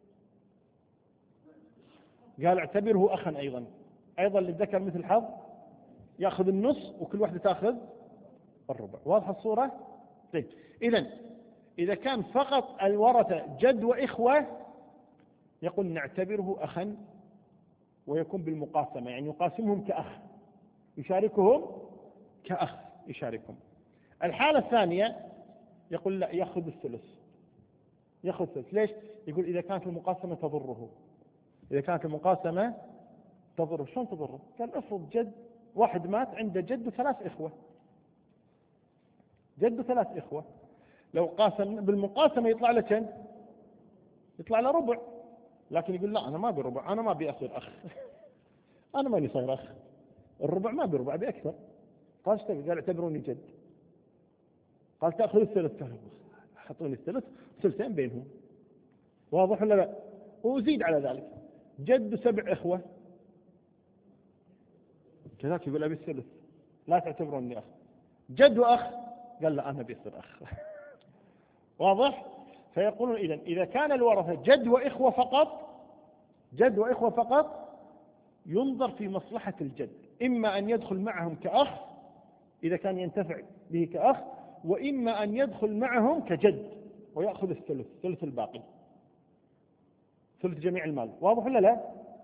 قال اعتبره أخا أيضا، أيضا للذكر مثل حظ، يأخذ النص وكل واحدة تأخذ الربع. واضحة الصورة؟ طيب، إذن إذا كان فقط الورثة جد وإخوة يقول نعتبره أخا ويكون بالمقاسمة، يعني يقاسمهم كأخ، يشاركهم كأخ يشاركهم. الحالة الثانية يقول لا، يأخذ الثلث، يأخذ الثلث. ليش؟ يقول إذا كانت المقاسمة تضره، إذا كانت المقاسمة تضره. شلون تضره؟ قال افرض جد واحد مات عنده جد وثلاث إخوة، جد وثلاث إخوة، لو قاسم بالمقاسمة يطلع له كم؟ يطلع له ربع. لكن يقول لا، أنا ما أبي ربع، أنا ما أبي أصير أخ أنا ماني صاير أخ، الربع ما أبي ربع، أبي أكثر. قال ايش تبي؟ قال اعتبروني جد. قال تأخذ الثلث. قال حطوني الثلث، ثلثين بينهم. واضح ولا لا؟ وزيد على ذلك جد سبع إخوة كذلك، يقول أبي الثلث، لا تعتبروني أخ. جد وأخ قال لا، أنا بيصير أخ واضح؟ فيقولون إذن إذا كان الورثة جد وإخوة فقط، جد وإخوة فقط، ينظر في مصلحة الجد، إما أن يدخل معهم كأخ إذا كان ينتفع به كأخ، وإما أن يدخل معهم كجد ويأخذ الثلث، ثلث الباقي، ثلث جميع المال. واضح ولا لا؟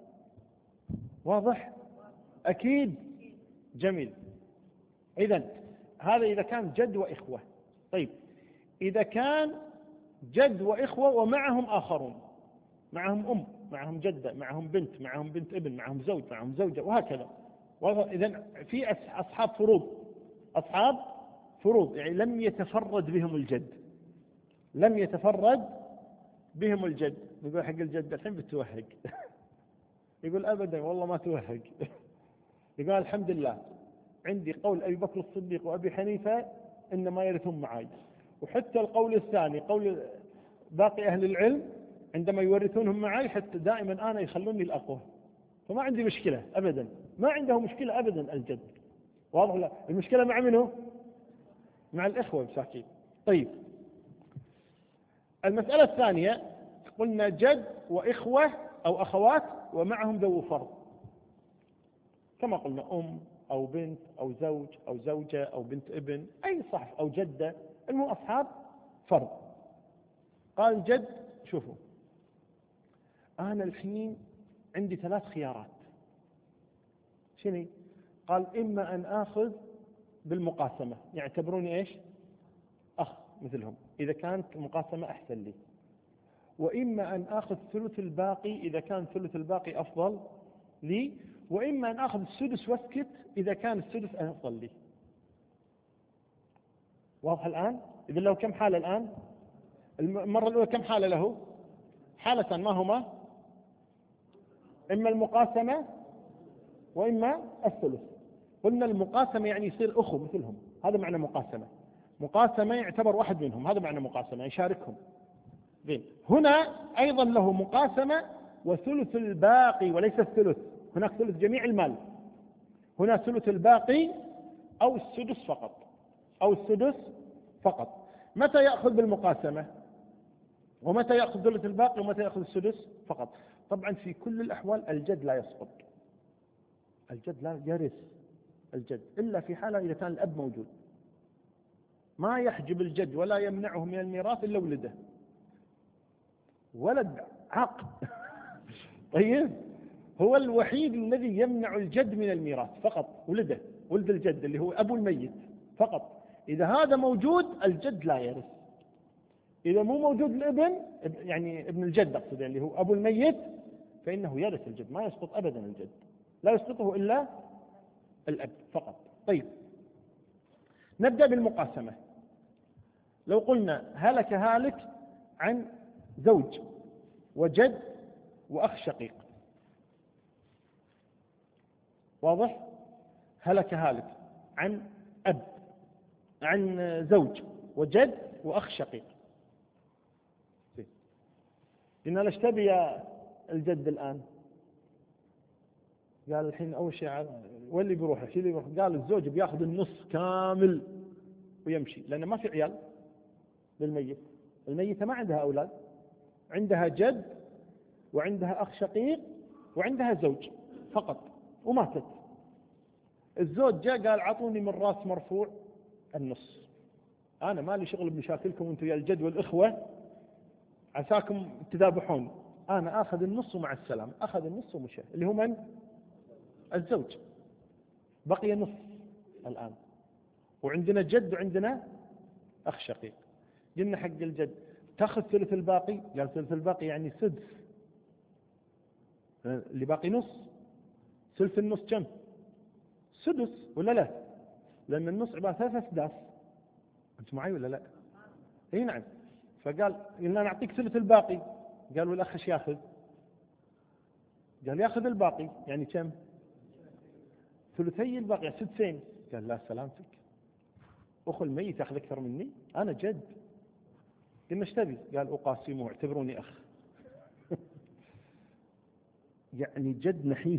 واضح؟ أكيد. جميل. إذن هذا إذا كان جد وإخوة. طيب، إذا كان جد وإخوة ومعهم آخرون، معهم أم، معهم جدة، معهم بنت، معهم بنت ابن، معهم زوج، معهم زوجة، وهكذا. إذن في أصحاب فروض، أصحاب فروض، يعني لم يتفرد بهم الجد، لم يتفرد بهم الجد. يقول حق الجد الحين بتوهق يقول أبدا والله ما توهق يقول الحمد لله عندي قول أبي بكر الصديق وأبي حنيفة إنما يرثون معي، وحتى القول الثاني قول باقي أهل العلم عندما يورثونهم معي، حتى دائما أنا يخلوني الأقوى، فما عندي مشكلة أبدا، ما عنده مشكلة أبدا الجد. واضح لا؟ المشكلة مع منه؟ مع الإخوة مساكين. طيب، المسألة الثانية قلنا جد وإخوة أو أخوات ومعهم ذو فرض، كما قلنا أم أو بنت أو زوج أو زوجة أو بنت ابن، أي صحف أو جدة، المهم أصحاب فرض. قال جد شوفوا، أنا الحين عندي ثلاث خيارات. شنو؟ قال إما أن آخذ بالمقاسمة، يعتبروني إيش؟ أخ مثلهم إذا كانت المقاسمة أحسن لي، وإما أن آخذ ثلث الباقي إذا كان ثلث الباقي أفضل لي، وإما أن آخذ السدس واسكت إذا كان السدس أفضل لي. واضح الآن؟ إذا له كم حالة الآن؟ المرة الأولى كم حالة له؟ حالة، ما هما؟ إما المقاسمة وإما الثلث. قلنا المقاسمة يعني يصير أخو مثلهم، هذا معنى مقاسمة. مقاسمة يعتبر واحد منهم، هذا معنى مقاسمة، يشاركهم. زين، هنا أيضا له مقاسمة وثلث الباقي وليس الثلث، هناك ثلث جميع المال، هنا ثلث الباقي أو السدس فقط، أو السدس فقط. متى يأخذ بالمقاسمة؟ ومتى يأخذ ثلث الباقي؟ ومتى يأخذ السدس فقط؟ طبعا في كل الأحوال الجد لا يسقط، الجد لا يرث الجد إلا في حالة إذا كان الأب موجود، ما يحجب الجد ولا يمنعه من الميراث إلا ولده، ولد عاق طيب، هو الوحيد الذي يمنع الجد من الميراث فقط، ولده، ولد الجد اللي هو أبو الميت فقط. إذا هذا موجود الجد لا يرث. إذا مو موجود الابن، يعني ابن الجد أقصد اللي هو أبو الميت، فإنه يرث الجد، ما يسقط أبدا الجد، لا يسقطه إلا الأب فقط. طيب، نبدأ بالمقاسمة. لو قلنا هلك هالك عن زوج وجد وأخ شقيق، واضح؟ هلك هالك عن أب، عن زوج وجد وأخ شقيق. قلنا ليش تبي يا الجد الآن؟ قال الحين أول شيء واللي بيروح الشيء اللي بيروح، قال الزوج بياخذ النص كامل ويمشي، لأنه ما في عيال للميت. الميتة ما عندها أولاد، عندها جد وعندها أخ شقيق وعندها زوج فقط وماتت. الزوج جاء قال عطوني من راس مرفوع النص، أنا ما لي شغل بمشاكلكم أنتم يا الجد والإخوة، عساكم تذابحون، أنا أخذ النص ومع السلام. أخذ النص ومشى، اللي هو من؟ الزوج. بقي نص الآن، وعندنا جد وعندنا أخ شقيق. قلنا حق الجد تأخذ ثلث الباقي، قال ثلث الباقي يعني سدس، اللي باقي نص، ثلث النص كم؟ سدس ولا لا؟ لأن النص عبارة ثلاث أسداس. أنت معي ولا لا؟ اي نعم. فقال قلنا نعطيك ثلث الباقي، قال والأخ ايش ياخذ؟ قال ياخذ الباقي، يعني كم؟ ثلثي الباقي، سدسين. قال لا سلامتك، أخو الميت ياخذ أكثر مني، أنا جد. قلنا ايش تبي؟ قال أقاسمه اعتبروني أخ. يعني جد نحيس.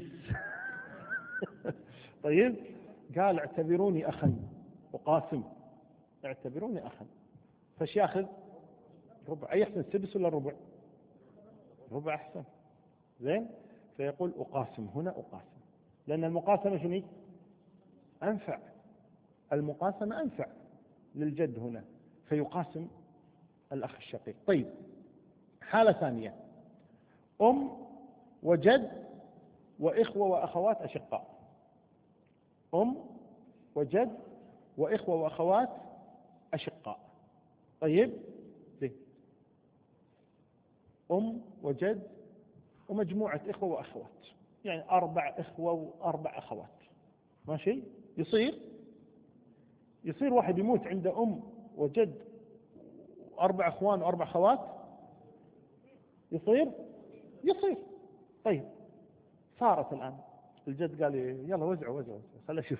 طيب قال اعتبروني أخا أقاسم، اعتبروني أخا. فايش ياخذ؟ ربع. أي أحسن، سدس ولا ربع؟ ربع أحسن. زين. فيقول أقاسم، هنا أقاسم، لأن المقاسمة شنو؟ أنفع. المقاسمة أنفع للجد هنا، فيقاسم الأخ الشقيق. طيب حالة ثانية، أم وجد وإخوة وأخوات أشقاء. أم وجد وإخوة وأخوات أشقاء. طيب زين، أم وجد ومجموعة إخوة وأخوات، يعني أربع إخوة وأربع أخوات، ماشي؟ يصير يصير واحد يموت عنده أم وجد وأربع أخوان وأربع أخوات؟ يصير يصير طيب صارت الآن الجد قال يلا وزعوا وزعوا خلنا شوف.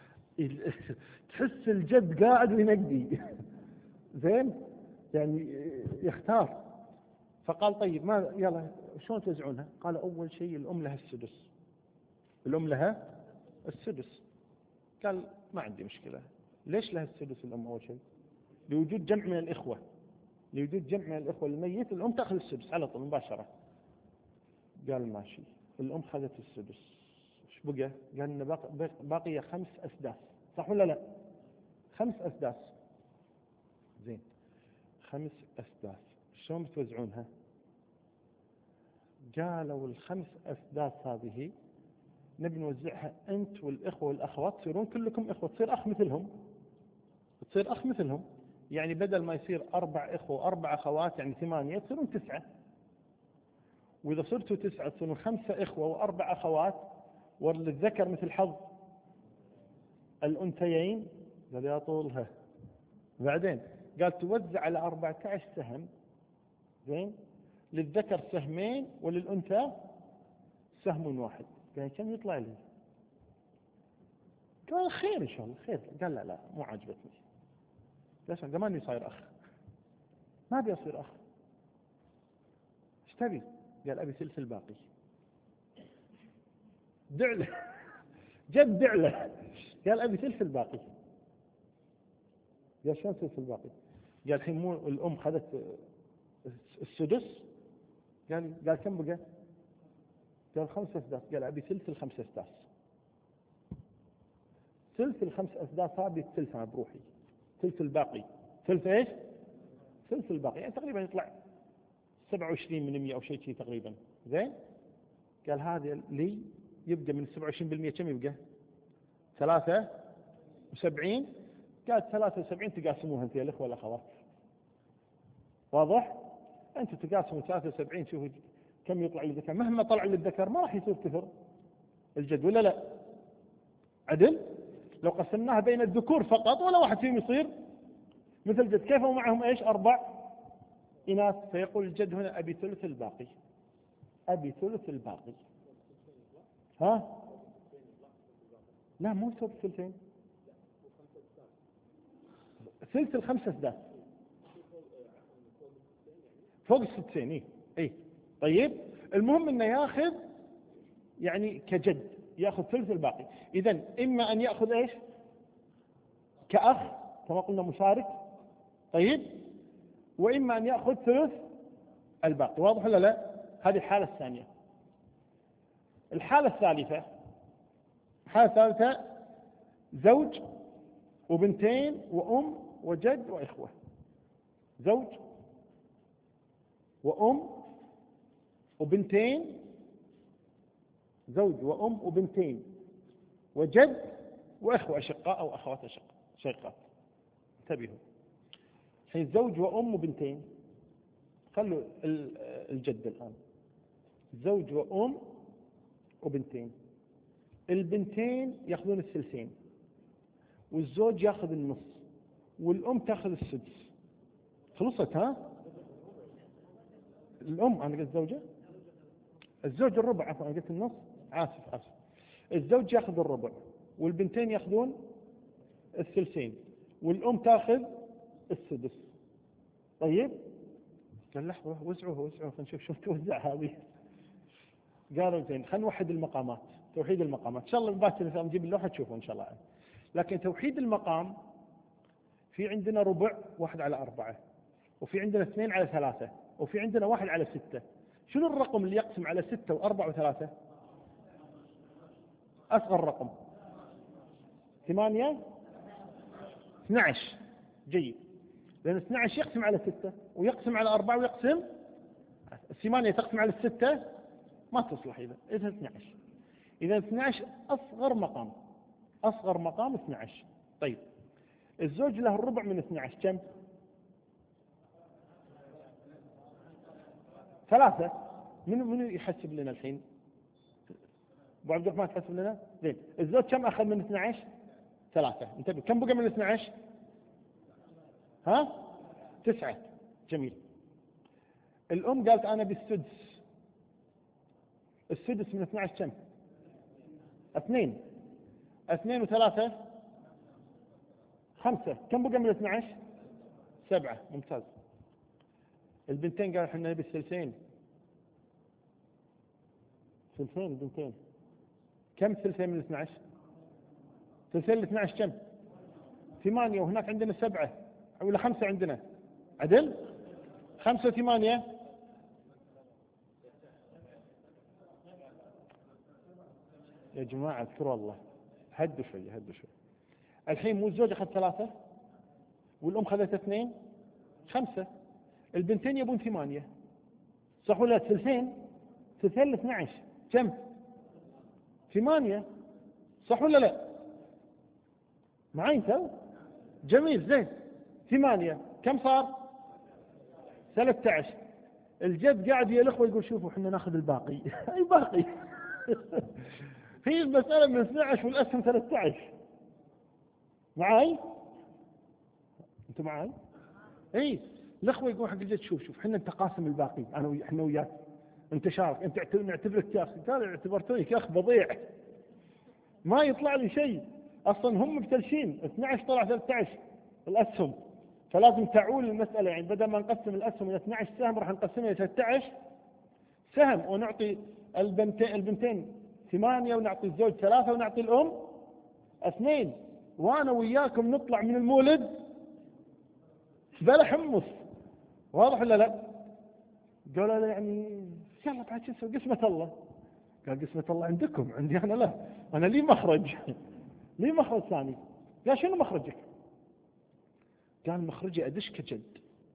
تحس الجد قاعد ينقي. زين، يعني يختار. فقال طيب ما يلا شلون توزعونها؟ قال أول شيء الأم لها السدس، الأم لها السدس. قال ما عندي مشكلة. ليش لها السدس الأم؟ أول شيء لوجود جمع من الإخوة، لوجود جمع من الإخوة الميت الأم تأخذ السدس على طول مباشرة. قال ماشي. الأم خذت السدس، ايش بقى؟ قال إن باقي باقي خمس أسداس، صح ولا لا؟ خمس أسداس. زين، خمس أسداس شلون بتوزعونها؟ قالوا الخمس أسداس هذه نبي نوزعها أنت والإخوة والأخوات، تصيرون كلكم إخوة، تصير أخ مثلهم، تصير أخ مثلهم. يعني بدل ما يصير أربع إخوة وأربع أخوات يعني ثمانية، تصيرون تسعة. وإذا صرتوا تسعة تصيرون خمسة إخوة وأربع أخوات، وللذكر مثل حظ الأنثيين. قال يا طولها. بعدين قال توزع على أربعة عشر سهم. زين، للذكر سهمين وللأنثى سهم واحد. قال كم يطلع لي؟ قال خير إن شاء الله خير. قال لا لا مو عاجبتني. ليش؟ قال ماني صاير أخ، ما أبي أصير أخ. ايش تبي؟ قال أبي ثلث الباقي. دعله. جد دعله. قال أبي ثلث الباقي. قال شلون ثلث الباقي؟ قال الحين مو الأم خذت السدس؟ قال قال كم بقى؟ قال خمسة أسداس. قال أبي ثلث الخمسة أسداس. ثلث الخمس أسداس هذه الثلث بروحي، ثلث الباقي. ثلث إيش؟ ثلث الباقي، يعني تقريبا يطلع سبعة وعشرين من مئة أو شيء شيء تقريبا. زين، قال هذا لي يبقى من سبعة وعشرين بالمئة كم يبقى؟ ثلاثة وسبعين. قال ثلاثة وسبعين تقاسموها أنت يا الأخوة والأخوات. واضح؟ أنتوا تقاسموا ثلاثة وسبعين، شوفوا كم يطلع للذكر. مهما طلع للذكر ما راح يصير كثر الجد ولا لا؟ عدل؟ لو قسمناها بين الذكور فقط ولا واحد فيهم يصير مثل الجد. كيف ومعهم ايش؟ أربع إناث. فيقول الجد هنا أبي ثلث الباقي، أبي ثلث الباقي. ها؟ لا مو ثلث ثلثين، ثلث الخمسة أسداس فوق الستين. اي اي طيب المهم انه ياخذ يعني كجد يأخذ ثلث الباقي. إذن إما أن يأخذ إيش كأخ كما قلنا مشارك، طيب، وإما أن يأخذ ثلث الباقي. واضح ولا لا؟ هذه الحالة الثانية. الحالة الثالثة الحالة الثالثة زوج وبنتين وأم وجد وإخوة. زوج وأم وبنتين، زوج وأم وبنتين وجد وإخوة أشقاء أو أخوات شقيقات. انتبهوا، الحين زوج وأم وبنتين، خلوا الجد الآن، زوج وأم وبنتين، البنتين يأخذون الثلثين والزوج يأخذ النص والأم تأخذ السدس. خلصت ها؟ الأم، أنا قلت زوجة، الزوج الربع، عفوا أنا قلت النص، آسف آسف. الزوج يأخذ الربع والبنتين يأخذون الثلثين والأم تأخذ السدس. طيب، قال لحظة وزعوها وزعوها خلينا نشوف شو توزع هذه. قالوا زين خلينا نوحد المقامات، توحيد المقامات. إن شاء الله باكر نجيب اللوحة تشوفوا إن شاء الله. لكن توحيد المقام، في عندنا ربع واحد على أربعة، وفي عندنا اثنين على ثلاثة، وفي عندنا واحد على ستة. شنو الرقم اللي يقسم على ستة وأربعة وثلاثة؟ أصغر رقم ثمانية، اثنى عشر. جيد، لأن اثنى عشر يقسم على ستة ويقسم على أربعة ويقسم الثمانية، تقسم على الستة ما تصلح. إذا إذا اثنى عشر، إذا اثنى عشر أصغر مقام، أصغر مقام اثنى عشر. طيب، الزوج له الربع من اثنى عشر كم؟ ثلاثة. منو منو يحسب لنا الحين؟ أبو عبد الرحمن تحسب لنا؟ زين، الزوج كم أخذ من اثنى عشر؟ ثلاثة. انتبه، كم بقى من اثنى عشر؟ ها؟ تسعة. جميل. الأم قالت أنا بالسدس. السدس من اثنى عشر كم؟ اثنين. اثنين وثلاثة خمسة. كم بقى من اثنى عشر؟ سبعة. ممتاز. البنتين قالوا احنا نبي الثلثين. ثلثين البنتين. كم ثلثين من اثنى عشر؟ ثلثين من اثنى عشر كم؟ ثمانية، وهناك عندنا سبعة ولا خمسة عندنا عدل؟ خمسة وثمانية يا جماعة اذكروا الله، هدوا شوية هدوا شوية. الحين مو الزوج أخذ ثلاثة والأم خذت اثنين، خمسة. البنتين يبون ثمانية، صح ولا؟ ثلثين، ثلثين ل اثنى عشر كم؟ ثمانية، صح ولا لا؟ معي انت؟ جميل، زين. ثمانية كم صار؟ ثلاثة عشر. الجد قاعد يا الأخوة يقول شوفوا احنا ناخذ الباقي. أي باقي؟ هي المسألة من اثنى عشر والأسهم ثلاثة عشر. معي؟ أنتوا معي؟ إيه، الأخوة يقول حق الجد شوف شوف احنا نتقاسم الباقي، أنا ويا احنا وياك، أنت شارك، أنت نعتبرك يا أخي. قال اعتبرتوني يا أخ بضيع، ما يطلع لي شيء. أصلا هم مبتلشين، اثنى عشر طلع ثلاثة عشر الأسهم، فلازم تعول المسألة. يعني بدل ما نقسم الأسهم إلى اثنى عشر سهم راح نقسمها إلى ثلاثة عشر سهم، ونعطي البنتين البنتين ثمانية، ونعطي الزوج ثلاثة، ونعطي الأم اثنين، وأنا وياكم نطلع من المولد بلا حمص. واضح ولا لا؟ قالوا له يعني يلا بعد شو نسوي؟ قسمة الله. قال قسمة الله عندكم، عندي أنا لا، أنا لي مخرج. لي مخرج ثاني. قال شنو مخرجك؟ قال مخرجي أدش كجد،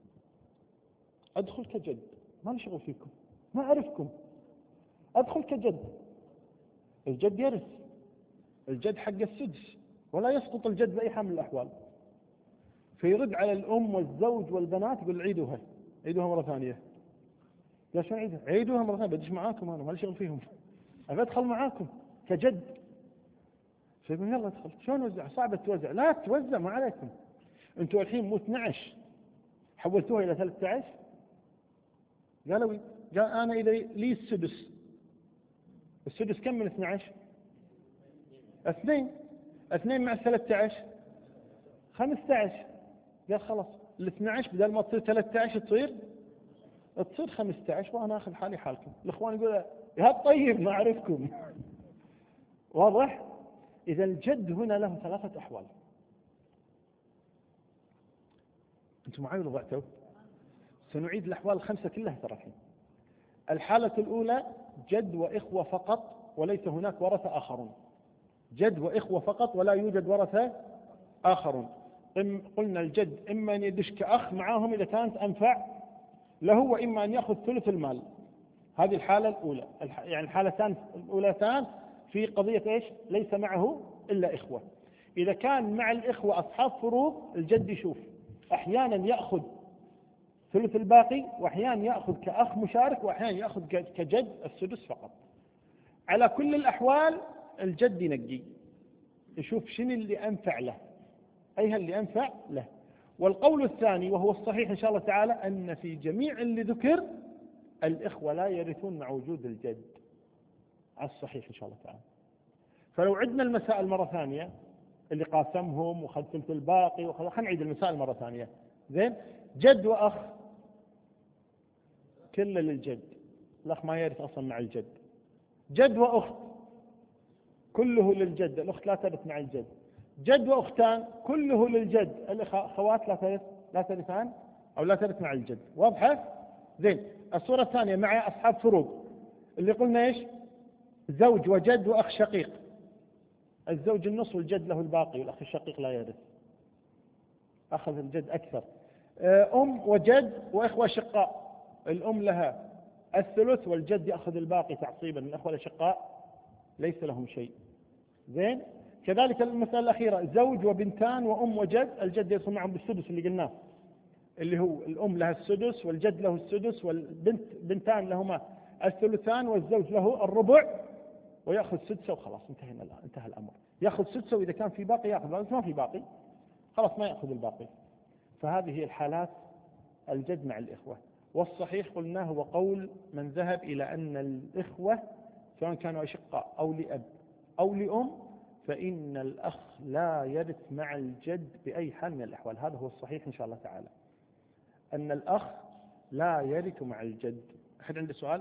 أدخل كجد، ما لي شغل فيكم، ما أعرفكم، أدخل كجد. الجد يرث، الجد حق السدس، ولا يسقط الجد بأي حال من الأحوال. فيرد على الأم والزوج والبنات يقول عيدوها، عيدوها مرة ثانية. قال شو عيدوها؟ عيدوها مرة ثانية، بدش معاكم أنا، ما لي شغل فيهم، أبي أدخل معاكم كجد. فيقول يلا ادخل. شلون نوزع؟ صعبة توزع. لا توزع، ما عليكم، انتوا الحين مو اثنى عشر حولتوها الى ثلاثة عشر. قالوا قال انا اذا لي السدس. السدس كم من اثنى عشر؟ اثنين. اثنين مع ثلاثة عشر خمسة عشر. قال خلاص ال اثنى عشر بدل ما تصير ثلاثة عشر تصير تصير خمسة عشر، وانا اخذ حالي حالكم. الاخوان يقول يا طيب ما اعرفكم. واضح؟ إذا الجد هنا له ثلاثة أحوال. أنتم معي ولا ضعتوا؟ سنعيد الأحوال الخمسة كلها ترى الحين. الحالة الأولى جد وإخوة فقط وليس هناك ورثة آخرون. جد وإخوة فقط ولا يوجد ورثة آخرون. قلنا الجد إما أن يدش كأخ معاهم إذا كانت أنفع له، وإما أن يأخذ ثلث المال. هذه الحالة الأولى. يعني الحالتان الأولتان في قضية إيش؟ ليس معه إلا إخوة. إذا كان مع الإخوة أصحاب فروض الجد يشوف أحيانا يأخذ ثلث الباقي، وأحيانا يأخذ كأخ مشارك، وأحيانا يأخذ كجد السدس فقط. على كل الأحوال الجد ينقي يشوف شنو اللي أنفع له، أيها اللي أنفع له. والقول الثاني وهو الصحيح إن شاء الله تعالى أن في جميع اللي ذكر الإخوة لا يرثون مع وجود الجد، على الصحيح إن شاء الله تعالى. فلو عدنا المسائل مرة ثانية اللي قاسمهم وخذ ثلث الباقي وخذ، خلينا نعيد المسائل مرة ثانية. زين، جد وأخ كله للجد، الأخ ما يرث أصلا مع الجد. جد وأخت كله للجد، الأخت لا ترث مع الجد. جد وأختان كله للجد، الأخوات لا ترث لا ترثان أو لا ترث مع الجد. واضحة؟ زين. الصورة الثانية مع أصحاب فروض اللي قلنا إيش؟ زوج وجد وأخ شقيق. الزوج النصف والجد له الباقي، والأخ الشقيق لا يرث، أخذ الجد أكثر. أم وجد وإخوة شقاء، الأم لها الثلث والجد يأخذ الباقي تعصيبا، الأخوة الشقاء ليس لهم شيء. زين. كذلك المسألة الأخيرة زوج وبنتان وأم وجد، الجد يصل معهم بالسدس اللي قلناه، اللي هو الأم لها السدس والجد له السدس والبنت بنتان لهما الثلثان والزوج له الربع، ويأخذ سدسه وخلاص انتهينا الآن، انتهى الأمر. يأخذ سدسه وإذا كان في باقي يأخذ، إذا ما في باقي خلاص ما يأخذ الباقي. فهذه هي الحالات الجد مع الإخوة. والصحيح قلناه هو قول من ذهب إلى أن الإخوة سواء كانوا أشقاء أو لأب أو لأم فإن الأخ لا يرث مع الجد بأي حال من الأحوال. هذا هو الصحيح إن شاء الله تعالى، أن الأخ لا يرث مع الجد. أحد عنده سؤال؟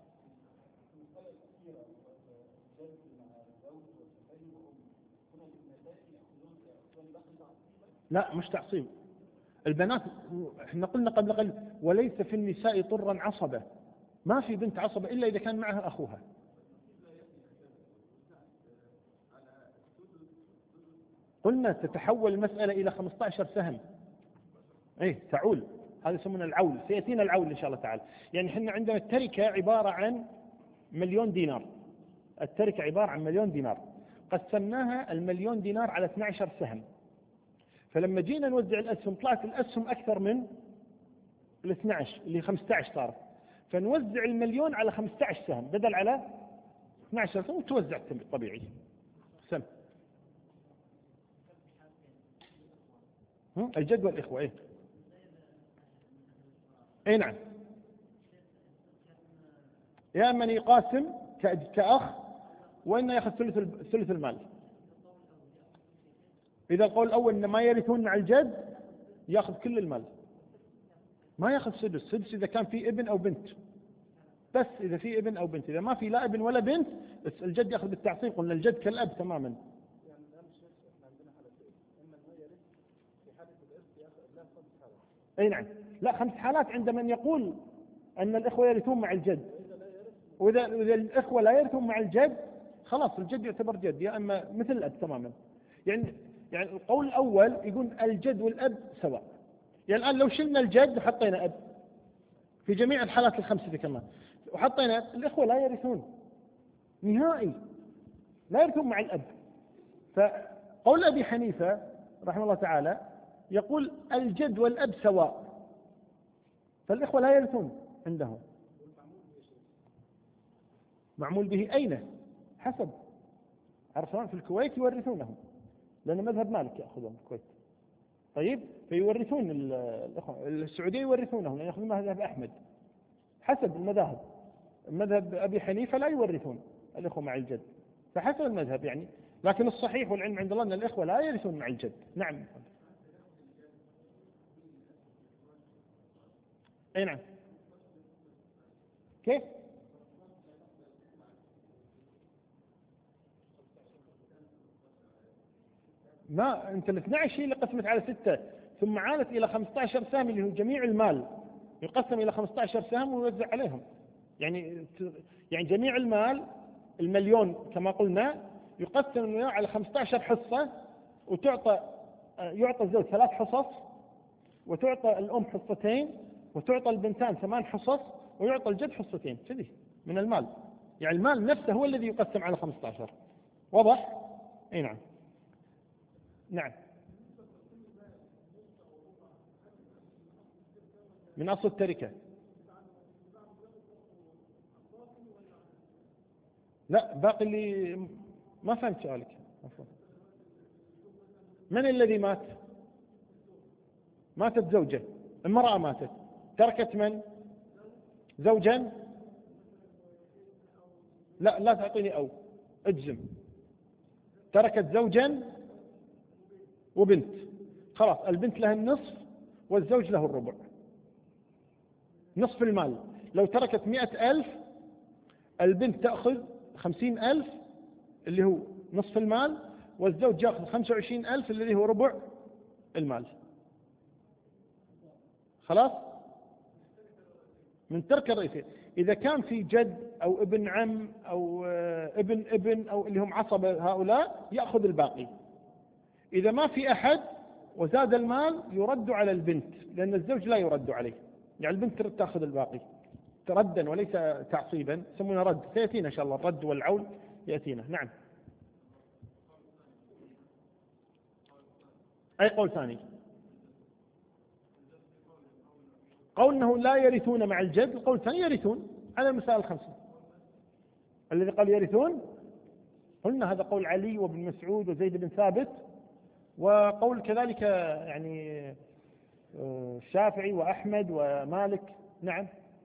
لا مش تعصيب. البنات احنا قلنا قبل قليل وليس في النساء طرا عصبة، ما في بنت عصبة إلا إذا كان معها أخوها. قلنا تتحول المسألة إلى خمسة عشر سهم. ايه تعول، هذا يسمونه العول، سيأتينا العول إن شاء الله تعالى. يعني احنا عندنا التركة عبارة عن مليون دينار، التركة عبارة عن مليون دينار، قسمناها المليون دينار على اثني عشر سهم. فلما جينا نوزع الأسهم طلعت الأسهم أكثر من ال اثني عشر اللي خمسة عشر صارت، فنوزع المليون على خمسة عشر سهم بدل على اثني عشر سهم، وتوزع طبيعي سهم. الجد والإخوة ايه اي نعم، يا اما يقاسم كأخ وإنه يأخذ ثلث ثلث المال. إذا القول الأول إن ما يرثون مع الجد يأخذ كل المال، ما يأخذ سدس. سدس إذا كان في ابن أو بنت، بس إذا في ابن أو بنت. إذا ما في لا ابن ولا بنت بس الجد يأخذ بالتعصيب، قلنا الجد كالأب تماما. أي نعم، لا خمس حالات عند من يقول أن الإخوة يرثون مع الجد. وإذا الإخوة لا يرثون مع الجد خلاص الجد يعتبر جد، يا أما مثل الأب تماما. يعني يعني القول الأول يقول الجد والأب سواء. يعني الآن لو شلنا الجد وحطينا أب في جميع الحالات الخمسة كمان وحطينا أب، الإخوة لا يرثون نهائي، لا يرثون مع الأب. فقول أبي حنيفة رحمه الله تعالى يقول الجد والأب سواء، فالإخوة لا يرثون عندهم. معمول به أين؟ حسب عرفان في الكويت يورثونهم، لأن مذهب مالك يأخذون الكويت. طيب فيورثون الأخوة، السعودية يورثونهم لأن يأخذون مذهب أحمد حسب المذاهب. مذهب أبي حنيفة لا يورثون الإخوة مع الجد، فحسب المذهب يعني. لكن الصحيح والعلم عند الله أن الإخوة لا يرثون مع الجد. نعم. أي نعم. كيف؟ ما أنت ال اثني عشر هي اللي قسمت على ستة، ثم عادت إلى خمسة عشر سهم اللي هو جميع المال يقسم إلى خمسة عشر سهم ويوزع عليهم. يعني يعني جميع المال المليون كما قلنا يقسم على خمسة عشر حصة، وتعطى يعطى الزوج ثلاث حصص، وتعطى الأم حصتين، وتعطى البنتان ثمان حصص، ويعطى الجد حصتين كذي من المال. يعني المال نفسه هو الذي يقسم على خمسة عشر. واضح؟ اي نعم. نعم. من أصل التركة. لا باقي اللي ما فهمت سؤالك. من الذي مات؟ ماتت زوجة، المرأة ماتت، تركت من؟ زوجا. لا لا تعطيني أو اجزم. تركت زوجا وبنت، خلاص البنت لها النصف والزوج له الربع، نصف المال. لو تركت مئة ألف البنت تأخذ خمسين ألف اللي هو نصف المال، والزوج يأخذ خمسة وعشرين ألف الذي هو ربع المال. خلاص من ترك الرئيسية. إذا كان في جد أو ابن عم أو ابن ابن أو اللي هم عصبة هؤلاء يأخذ الباقي. إذا ما في أحد وزاد المال يرد على البنت، لأن الزوج لا يرد عليه، يعني البنت تأخذ الباقي ردا وليس تعصيبا، يسمونه رد. سيأتينا إن شاء الله الرد والعول يأتينا. نعم. أي قول ثاني؟ قول أنه لا يرثون مع الجد، القول الثاني يرثون على المسائل الخمسة. الذي قال يرثون قلنا هذا قول علي وابن مسعود وزيد بن ثابت، وقول كذلك يعني الشافعي وأحمد ومالك. نعم.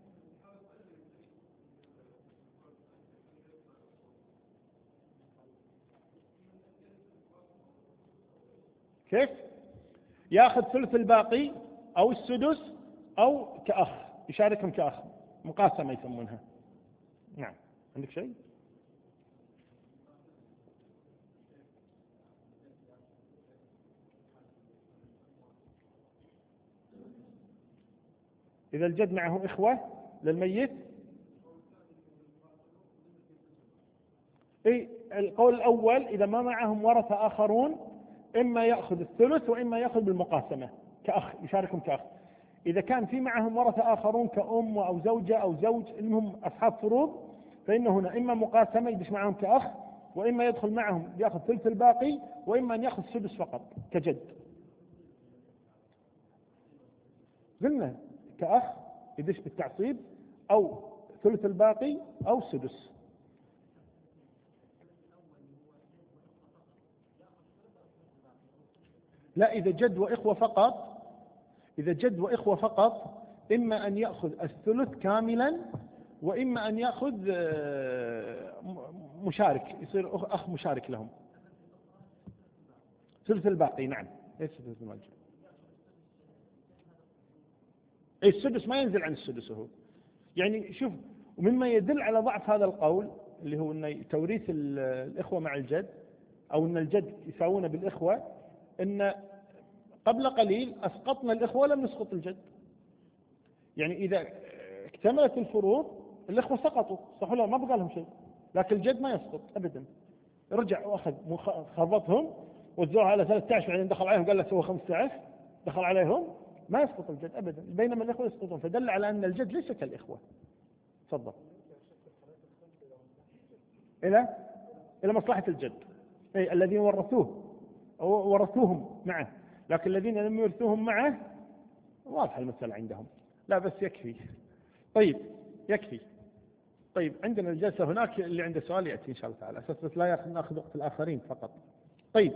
كيف؟ ياخذ ثلث الباقي أو السدس أو كأخ، يشاركهم كأخ، مقاسمة يسمونها. نعم. عندك شيء؟ إذا الجد معه إخوة للميت، أي القول الأول إذا ما معهم ورثة آخرون إما يأخذ الثلث وإما يأخذ بالمقاسمة كأخ، يشاركهم كأخ. إذا كان في معهم ورثة آخرون كأم أو زوجة أو زوج المهم أصحاب فروض، فإنه هنا إما مقاسمة يدش معهم كأخ، وإما يدخل معهم يأخذ ثلث الباقي، وإما أن يأخذ سدس فقط كجد. قلنا كأخ يدش بالتعصيب، أو ثلث الباقي أو سدس. لا إذا جد وإخوة فقط، إذا جد وإخوة فقط إما أن يأخذ الثلث كاملا، وإما أن يأخذ مشارك، يصير أخ مشارك لهم ثلث الباقي. نعم. ايش ثلث المال؟ اي السدس ما ينزل عن السدس هو. يعني شوف، ومما يدل على ضعف هذا القول اللي هو أن توريث الإخوة مع الجد أو أن الجد يساوون بالإخوة، أن قبل قليل أسقطنا الإخوة لم نسقط الجد. يعني إذا اكتملت الفروض الإخوة سقطوا صح ولا ما بقى لهم شيء، لكن الجد ما يسقط أبدا. رجع وأخذ خضتهم وزوها على ثلاثة عشر، بعدين دخل عليهم قال له سوى خمسة عشر، دخل عليهم، ما يسقط الجد أبدا، بينما الإخوة يسقطون. فدل على أن الجد ليس كالإخوة. تفضل. إلى إلى مصلحة الجد، أي الذين ورثوه أو ورثوهم معه، لكن الذين لم يورثوهم معه واضح المسألة عندهم. لا بس يكفي. طيب يكفي. طيب عندنا الجلسة هناك، اللي عنده سؤال يأتي إن شاء الله تعالى، أساس لا يأخذ نأخذ وقت الآخرين فقط. طيب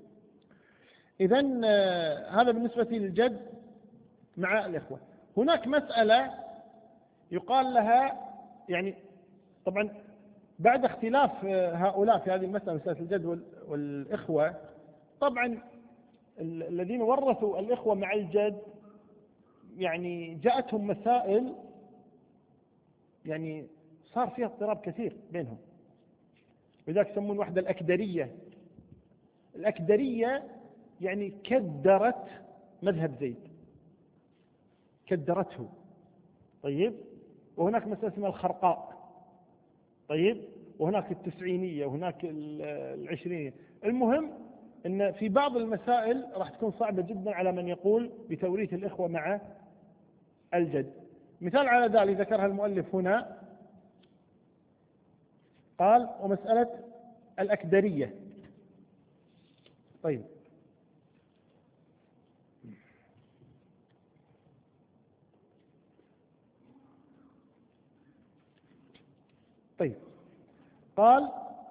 إذن هذا بالنسبة للجد مع الإخوة. هناك مسألة يقال لها، يعني طبعا بعد اختلاف هؤلاء في هذه المسألة، مسألة الجد والإخوة، طبعا الذين ورثوا الإخوة مع الجد يعني جاءتهم مسائل يعني صار فيها اضطراب كثير بينهم، لذلك يسمون واحدة الأكدرية. الأكدرية يعني كدرت مذهب زيد، كدرته. طيب، وهناك مسألة اسمها الخرقاء. طيب، وهناك التسعينية، وهناك العشرينية. المهم أن في بعض المسائل راح تكون صعبة جدا على من يقول بتوريث الإخوة مع الجد. مثال على ذلك ذكرها المؤلف هنا، قال: ومسألة الأكدرية. طيب، طيب قال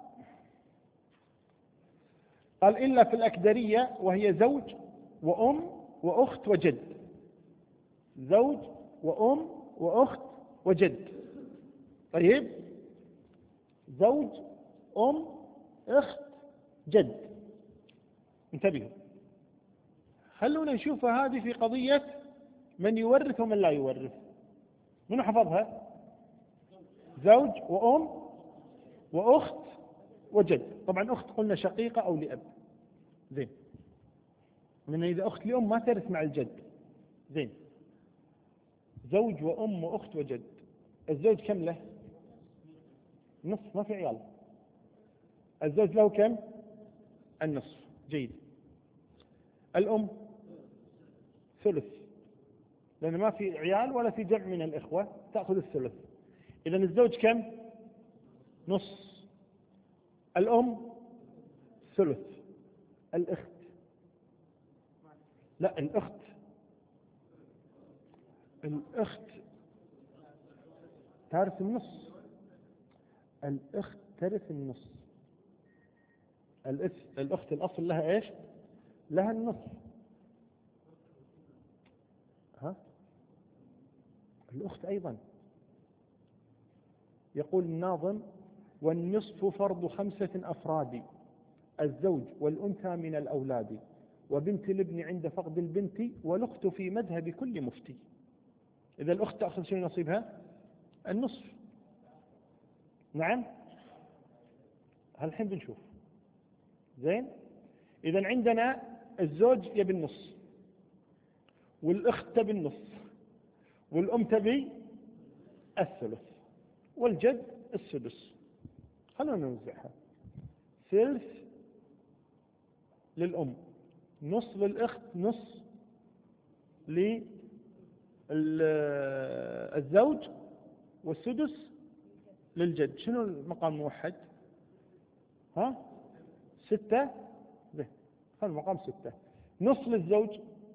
قال إلا في الأكدرية وهي زوج وأم وأخت وجد. زوج وأم وأخت وجد. طيب، زوج أم أخت جد. انتبهوا، خلونا نشوف هذه في قضية من يورث ومن لا يورث. من حفظها؟ زوج وأم وأخت وجد. طبعا أخت قلنا شقيقة أو لأب. زين، من إذا أخت لأم ما ترث مع الجد. زين، زوج وأم وأخت وجد. الزوج كم له؟ نصف، ما في عيال. الزوج له كم؟ النصف. جيد. الأم ثلث، لأن ما في عيال ولا في جمع من الإخوة، تأخذ الثلث. إذا الزوج كم؟ نص. الأم ثلث. الأخت لا، الأخت الأخت ترث النص. الأخت ترث النص. الأخت الأصل لها إيش؟ لها النصف. ها؟ الأخت أيضا. يقول الناظم: والنصف فرض خمسة أفراد، الزوج والأنثى من الأولاد، وبنت الابن عند فقد البنت، والأخت في مذهب كل مفتي. إذا الأخت تأخذ شيء نصيبها؟ النصف. نعم، هالحين بنشوف. زين، إذا عندنا الزوج يبي النص، والأخت تبي النص، والأم تبي الثلث، والجد السدس. خلونا نوزعها: ثلث للأم، نص للأخت، نص للزوج، والسدس للجد. شنو المقام الموحد؟ ها؟ ستة. ده خلوا المقام ستة. نص للزوج،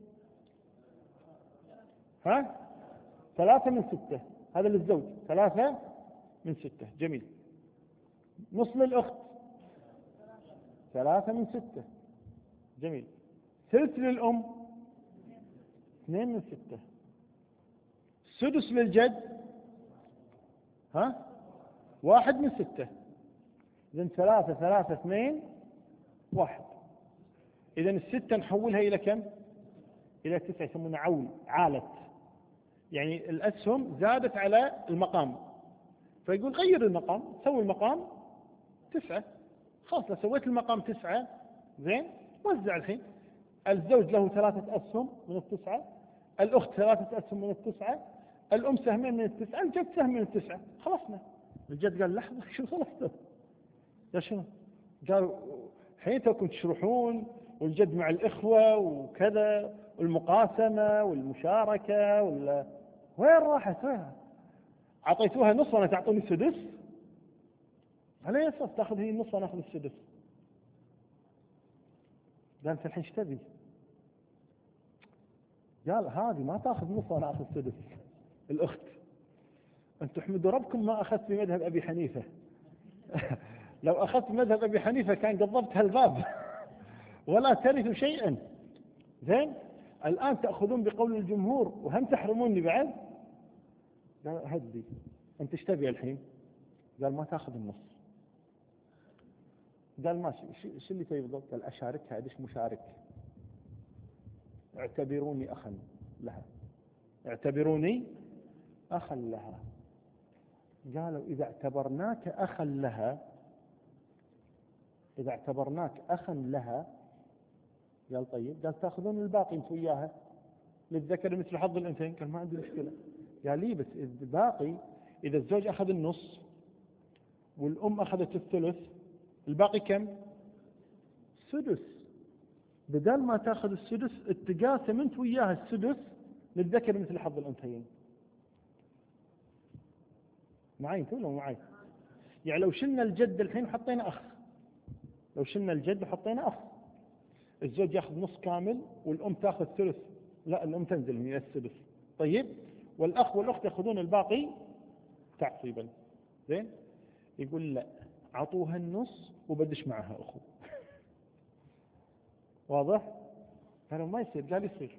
ها؟ ثلاثة من ستة. هذا للزوج، ثلاثة من ستة. جميل. نص للأخت، ثلاثة من ستة. جميل. ثلث للأم، اثنين من ستة. سدس للجد، ها؟ واحد من ستة. إذن ثلاثة ثلاثة اثنين واحد. إذن الستة نحولها إلى كم؟ إلى تسعة. يسمونها عول، عالت، يعني الأسهم زادت على المقام. فيقول غير المقام، سوي المقام تسعة. خلاص، لو سويت المقام تسعة، زين، وزع الحين. الزوج له ثلاثة أسهم من التسعة، الأخت ثلاثة أسهم من التسعة، الأم سهمين من التسعة، الجد سهم من التسعة. خلصنا. الجد قال: لحظة، شو خلصته؟ يا شنو؟ قال: حين توكم تشرحون والجد مع الإخوة وكذا والمقاسمة والمشاركة ولا وين راحت؟ وين أعطيتوها نص وأنا تعطوني السدس؟ على أي أساس تأخذ هي النص وأنا أخذ السدس؟ قال: أنت الحين ايش تبي؟ قال: هذه ما تأخذ نص وأنا أخذ السدس. الأخت: أنتم احمدوا ربكم ما أخذت بمذهب أبي حنيفة. لو أخذت مذهب أبي حنيفة كان قضبت هالباب ولا ترثوا شيئا. زين، الآن تأخذون بقول الجمهور وهم تحرموني بعد. قال: هدي، أنت ايش تبي الحين؟ قال: ما تأخذ النص. قال: ماشي، شو اللي تبي بالضبط؟ قال: أشاركها. أدش مشارك. اعتبروني أخا لها، اعتبروني أخا لها. قالوا: إذا اعتبرناك أخا لها إذا اعتبرناك أخا لها قال طيب، قال تاخذون الباقي انت وياها للذكر مثل حظ الانثيين. قال ما عندي مشكله. قال لي بس الباقي اذا الزوج اخذ النص والام اخذت الثلث، الباقي كم؟ سدس. بدل ما تاخذ السدس اتقاسم انت وياها السدس للذكر مثل حظ الانثيين. معي انت ولا معي؟ يعني لو شلنا الجد الحين وحطينا اخ، لو شلنا الجد وحطينا اخ، الزوج ياخذ نص كامل والام تاخذ ثلث، لا الام تنزل من السدس. طيب، والاخ والاخت ياخذون الباقي تعصيبا. زين؟ يقول لا، عطوها النص وبدش معها اخو. واضح؟ قالوا ما يصير. قال يصير.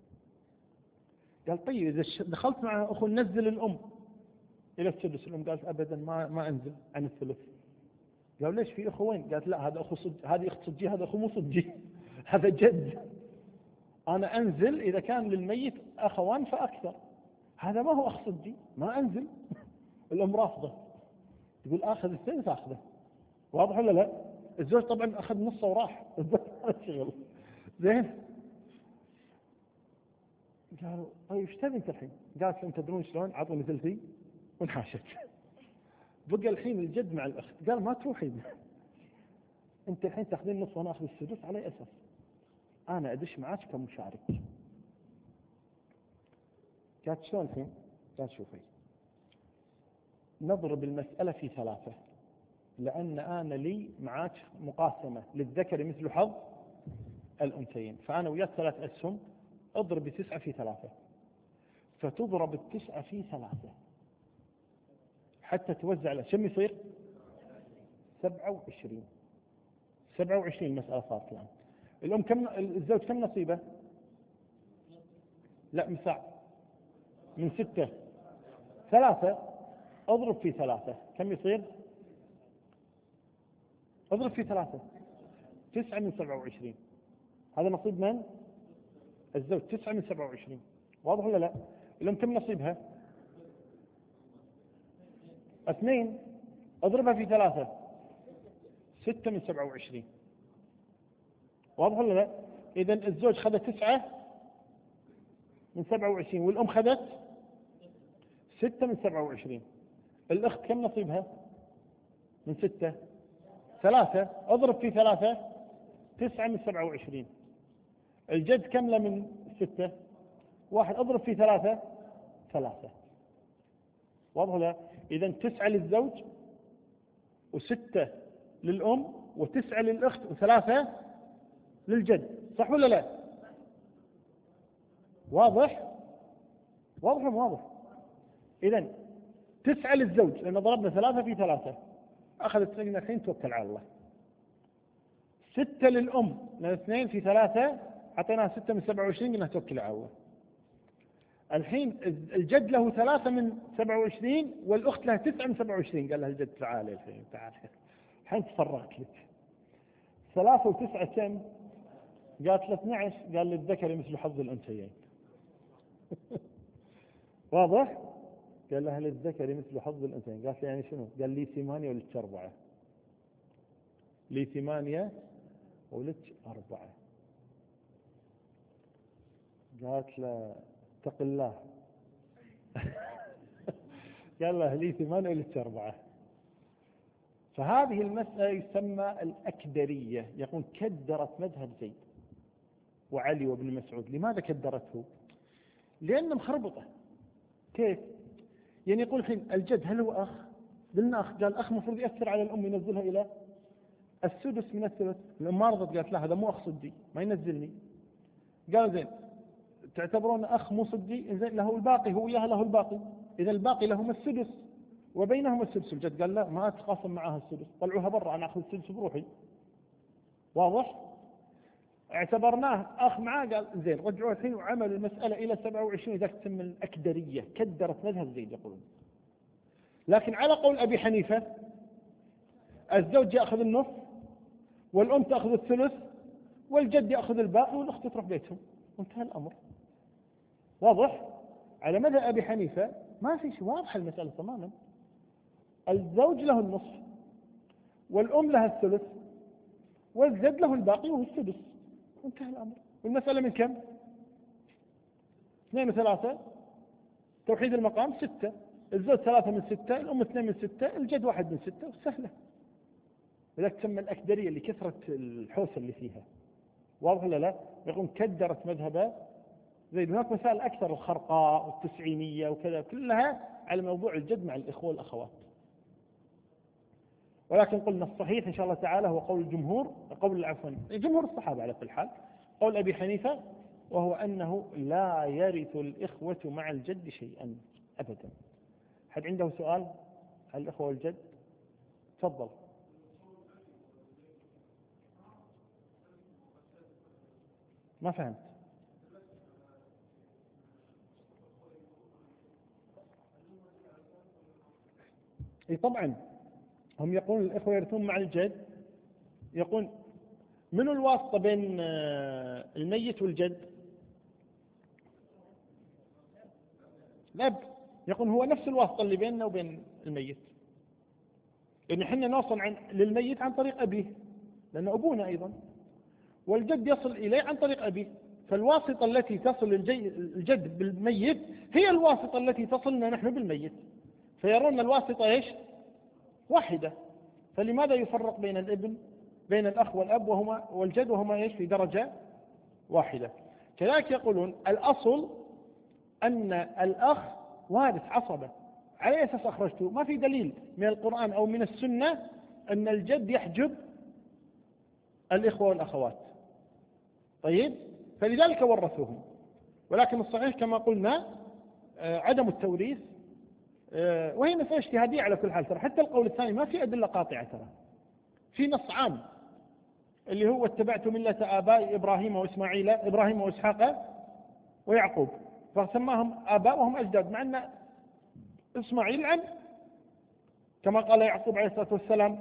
قال طيب اذا دخلت معها اخو ننزل الام الى السدس. الام قالت ابدا ما ما انزل عن الثلث. قالوا ليش في اخوين؟ قالت لا هذا اخو صد... هذه اخت صدي، هذا اخو مو صدي. هذا جد. انا انزل اذا كان للميت اخوان فاكثر، هذا ما هو اخ صدي ما انزل. الام رافضه، تقول اخذ الثلث اخذه. واضح ولا لا؟ الزوج طبعا اخذ نصه وراح. الشغل زين. قالوا طيب ايش تبي انت الحين؟ قالت لهم تدرون شلون؟ عطوني ثلثي وانحاشت. بقى الحين الجد مع الاخت. قال ما تروحين انت الحين تاخذين النص وانا اخذ السدس، على اساس انا ادش معاك كمشارك. قالت شلون الحين؟ قالت شوفي، نضرب المسألة في ثلاثة، لأن أنا لي معاك مقاسمة للذكر مثل حظ الأنثيين، فأنا وياك ثلاث أسهم، اضرب تسعة في ثلاثة، فتضرب التسعة في ثلاثة حتى توزع له كم يصير؟ سبعة وعشرين. سبعة وعشرين مسألة صارت الآن. الأم كم، الزوج كم نصيبه؟ لا مساع من ستة ثلاثة، اضرب في ثلاثة كم يصير؟ اضرب في ثلاثة، تسعة من سبعة وعشرين. هذا نصيب من؟ الزوج. تسعة من سبعة وعشرين. واضح ولا لا؟ الأم كم نصيبها؟ اثنين، اضربها في ثلاثة، ستة من سبعة وعشرين. واضح ولا لا؟ إذا الزوج خذ تسعة من سبعة وعشرين والأم خذت ستة من سبعة وعشرين. الأخت كم نصيبها من ستة؟ ثلاثة، اضرب في ثلاثة، تسعة من سبعة وعشرين. الجد كم له من ستة؟ واحد، اضرب في ثلاثة، ثلاثة. واضح ولا؟ إذا تسعة للزوج وستة للأم وتسعة للأخت وثلاثة للجد. صح ولا لا؟ واضح؟ واضح ولا واضح؟ إذا تسعة للزوج لأن ضربنا ثلاثة في ثلاثة، أخذت سجن الحين توكل على الله. ستة للأم لأن اثنين في ثلاثة أعطيناها ستة من سبعة وعشرين قلنا توكل على الله. الحين الجد له ثلاثة من سبعة وعشرين والأخت لها تسعة من سبعة وعشرين. قال لها الجد تعالي الحين تعالي الحين تفرغت لك. ثلاثة وتسعة كم؟ قالت له اثني عشر. قال للذكر مثل حظ الأنثيين. واضح؟ قال لها للذكر مثل حظ الأنثيين. قالت له يعني شنو؟ قال لي ثمانية ولك أربعة. لي ثمانية ولك أربعة. قالت له اتق الله. قال له لي ثمانية ولك أربعة. فهذه المسألة يسمى الأكدرية. يقول كدرت مذهب زيد وعلي وابن مسعود. لماذا كدرته؟ لأنه مخربطة. كيف؟ يعني يقول الحين الجد هل هو أخ؟ قلنا أخ. قال أخ مفروض يأثر على الأم ينزلها إلى السدس من الثلث. الأم ما رضت، قالت لا هذا مو أخ صدي ما ينزلني. قال زين تعتبرون أخ مو صدي، زين له الباقي، هو وياها له الباقي، إذا الباقي لهم السدس وبينهم السدس. الجد قال لا ما أتقاسم معها السدس، طلعوها برا أنا أخذ السدس بروحي. واضح؟ اعتبرناه أخ معاه. قال زين رجعوا الحين وعملوا المسألة إلى سبعة وعشرين. ذاك تسمى الأكدرية. كدرت مذهب زيد يقولون. لكن على قول أبي حنيفة الزوج يأخذ النصف والأم تأخذ الثلث والجد يأخذ الباقي والأخت تروح بيتهم وانتهى الأمر. واضح؟ على مذهب أبي حنيفة ما في شيء، واضحة المسألة تماما. الزوج له النصف والأم لها الثلث والجد له الباقي وهو السدس. وانتهى الأمر. والمسألة من كم؟ اثنين وثلاثة، توحيد المقام ستة، الزوج ثلاثة من ستة، الأم اثنين من ستة، الجد واحد من ستة، وسهلة. لذلك تسمى الأكدرية لكثرة الحوسة اللي فيها. واضح ولا لا؟ يقول كدرت مذهبه زي هناك مسائل أكثر، الخرقاء والتسعينية وكذا، كلها على موضوع الجد مع الإخوة والأخوات. ولكن قلنا الصحيح إن شاء الله تعالى هو قول الجمهور، قول عفوا جمهور الصحابة على كل حال، قول أبي حنيفة، وهو أنه لا يرث الإخوة مع الجد شيئا أبدا. حد عنده سؤال عن الإخوة والجد؟ تفضل. ما فهمت. اي طبعا هم يقولون الإخوة يرثون مع الجد، يقول من الواسطة بين الميت والجد؟ الأب. يقول هو نفس الواسطة اللي بيننا وبين الميت، يعني احنا نوصل عن للميت عن طريق أبيه لأنه أبونا أيضا، والجد يصل إليه عن طريق أبيه. فالواسطة التي تصل الجد بالميت هي الواسطة التي تصلنا نحن بالميت، فيرون الواسطة إيش؟ واحدة. فلماذا يفرق بين الابن بين الأخ والأب وهما والجد وهما إيش في درجة واحدة؟ كذلك يقولون الأصل أن الأخ وارث عصبة. على أساس أخرجته؟ ما في دليل من القرآن أو من السنة أن الجد يحجب الإخوة والأخوات. طيب، فلذلك ورثوهم. ولكن الصحيح كما قلنا عدم التوريث، وهي مسألة اجتهادية على كل حال. ترى حتى القول الثاني ما في أدلة قاطعة، ترى في نص عام اللي هو اتبعت ملة آباء إبراهيم وإسماعيل إبراهيم وإسحاق ويعقوب، فسماهم آباء وهم أجداد، مع أن إسماعيل عم، كما قال يعقوب عليه الصلاة والسلام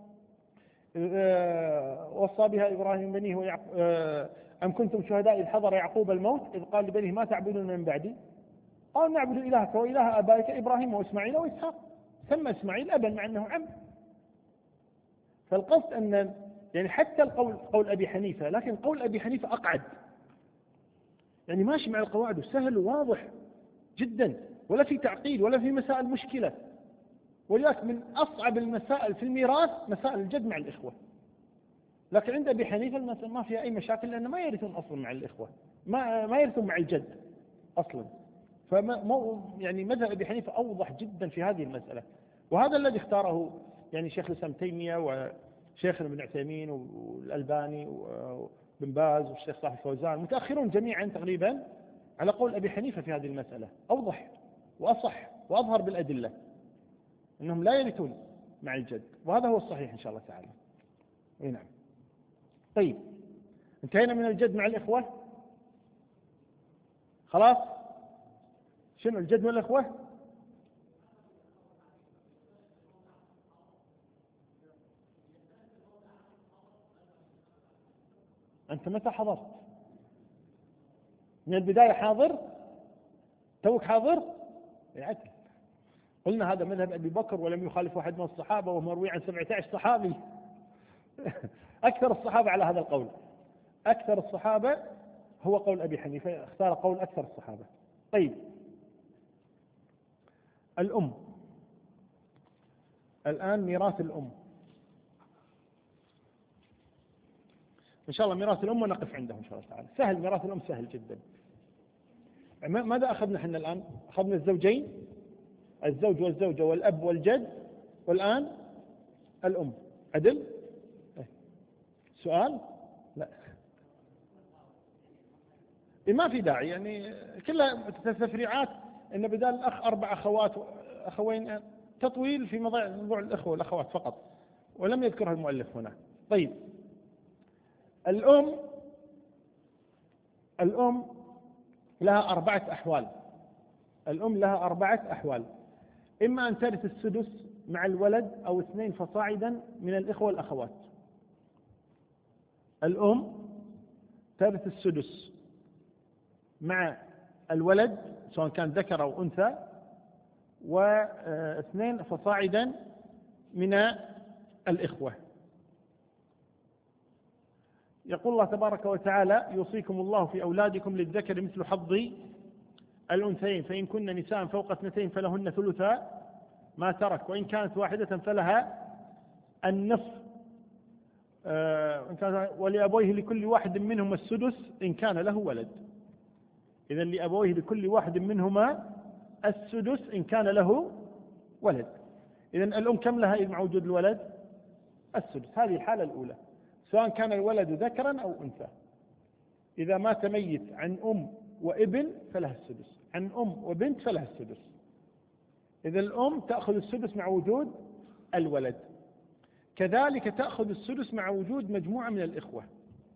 وصى بها إبراهيم بنيه ويعقوب أم كنتم شهداء إذ حضر يعقوب الموت إذ قال لبنيه ما تعبدون من بعدي قال نعبد إلهك وإله آبائك إبراهيم وإسماعيل وإسحاق. سمى إسماعيل أبا مع أنه عم. فالقصد أن يعني حتى القول قول أبي حنيفة، لكن قول أبي حنيفة أقعد، يعني ماشي مع القواعد وسهل وواضح جدا، ولا في تعقيد ولا في مسائل مشكلة. ولذلك من أصعب المسائل في الميراث مسائل الجد مع الإخوة. لكن عند أبي حنيفة المسألة ما فيها أي مشاكل، لأنه ما يرثون أصلا مع الإخوة، ما ما يرثون مع الجد أصلا. فما يعني مذهب أبي حنيفة أوضح جدا في هذه المسألة، وهذا الذي اختاره يعني شيخ الإسلام تيمية وشيخ ابن عثيمين والألباني وابن باز والشيخ صالح الفوزان، متأخرون جميعا تقريبا على قول أبي حنيفة في هذه المسألة، أوضح وأصح وأظهر بالأدلة أنهم لا يرثون مع الجد، وهذا هو الصحيح إن شاء الله تعالى. أي نعم. طيب، انتهينا من الجد مع الإخوة. خلاص، شنو الجد والإخوة؟ أنت متى حضرت؟ من البداية حاضر؟ توك حاضر؟ يعني قلنا هذا مذهب أبي بكر ولم يخالف واحد من الصحابة، ومروي عن سبعة عشر صحابي. أكثر الصحابة على هذا القول، أكثر الصحابة هو قول أبي حنيفة، اختار قول أكثر الصحابة. طيب، الأم الآن، ميراث الأم إن شاء الله، ميراث الأم ونقف عنده إن شاء الله تعالى. سهل، ميراث الأم سهل جدا. ماذا أخذنا احنا الآن؟ أخذنا الزوجين، الزوج والزوجة والأب والجد، والآن الأم. عدل؟ سؤال؟ لا، ما في داعي، يعني كلها تفريعات، إن بدال الأخ أربع أخوات أخوين، تطويل في موضوع الأخوة والأخوات فقط، ولم يذكرها المؤلف هنا. طيب، الأم الأم لها أربعة أحوال. الأم لها أربعة أحوال: إما أن ترث السدس مع الولد أو اثنين فصاعدا من الإخوة والأخوات. الأم ترث السدس مع الولد سواء كان ذكر أو أنثى، واثنين فصاعدا من الإخوة. يقول الله تبارك وتعالى يوصيكم الله في أولادكم للذكر مثل حظ الأنثيين فإن كن نساء فوق اثنتين فلهن ثلثا ما ترك وإن كانت واحدة فلها النصف آه ولأبويه لكل واحد منهما السدس إن كان له ولد. إذن لأبويه لكل واحد منهما السدس إن كان له ولد. إذن الأم كم لها مع وجود الولد؟ السدس. هذه الحالة الأولى سواء كان الولد ذكرا أو أنثى. إذا مات ميت عن أم وابن فلها السدس، عن أم وبنت فلها السدس. إذا الأم تأخذ السدس مع وجود الولد، كذلك تأخذ السدس مع وجود مجموعة من الإخوة.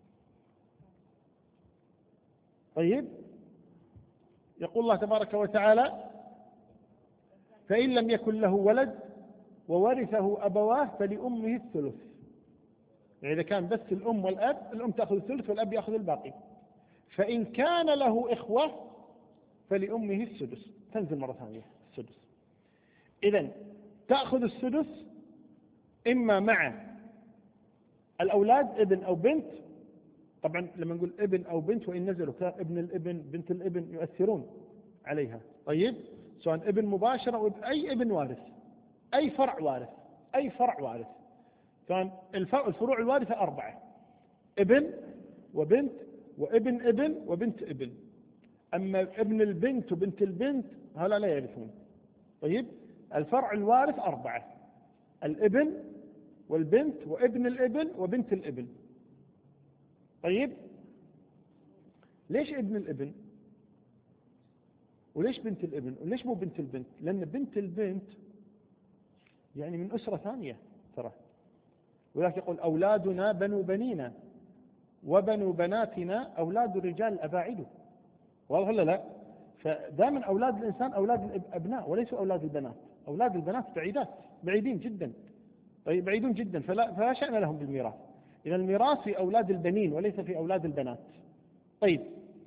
طيب، يقول الله تبارك وتعالى فإن لم يكن له ولد وورثه أبواه فلأمه الثلث. يعني إذا كان بس الأم والأب الأم تأخذ الثلث والأب يأخذ الباقي. فإن كان له إخوة فلأمه السدس، تنزل مرة ثانية السدس. إذن تأخذ السدس إما مع الأولاد ابن أو بنت. طبعا لما نقول ابن أو بنت وإن نزلوا ابن الابن بنت الابن يؤثرون عليها. طيب، سواء ابن مباشر أو أي ابن وارث، أي فرع وارث، أي فرع وارث. كان الفروع الوارثة أربعة: ابن وبنت وابن ابن وبنت ابن. أما ابن البنت وبنت البنت هؤلاء لا يرثون. طيب، الفرع الوارث أربعة: الابن والبنت وابن الابن وبنت الابن. طيب، ليش ابن الابن وليش بنت الابن وليش مو بنت البنت؟ لأن بنت البنت يعني من أسرة ثانية ترى، ولكن يقول أولادنا بنو بنينا وبنو بناتنا أولاد الرجال الأباعد. واضح ولا لا؟ فدائما أولاد الإنسان أولاد الأبناء وليسوا أولاد البنات. أولاد البنات بعيدات، بعيدين جدا، طيب بعيدون جدا، فلا, فلا شأن لهم بالميراث. إذا الميراث في أولاد البنين وليس في أولاد البنات. طيب،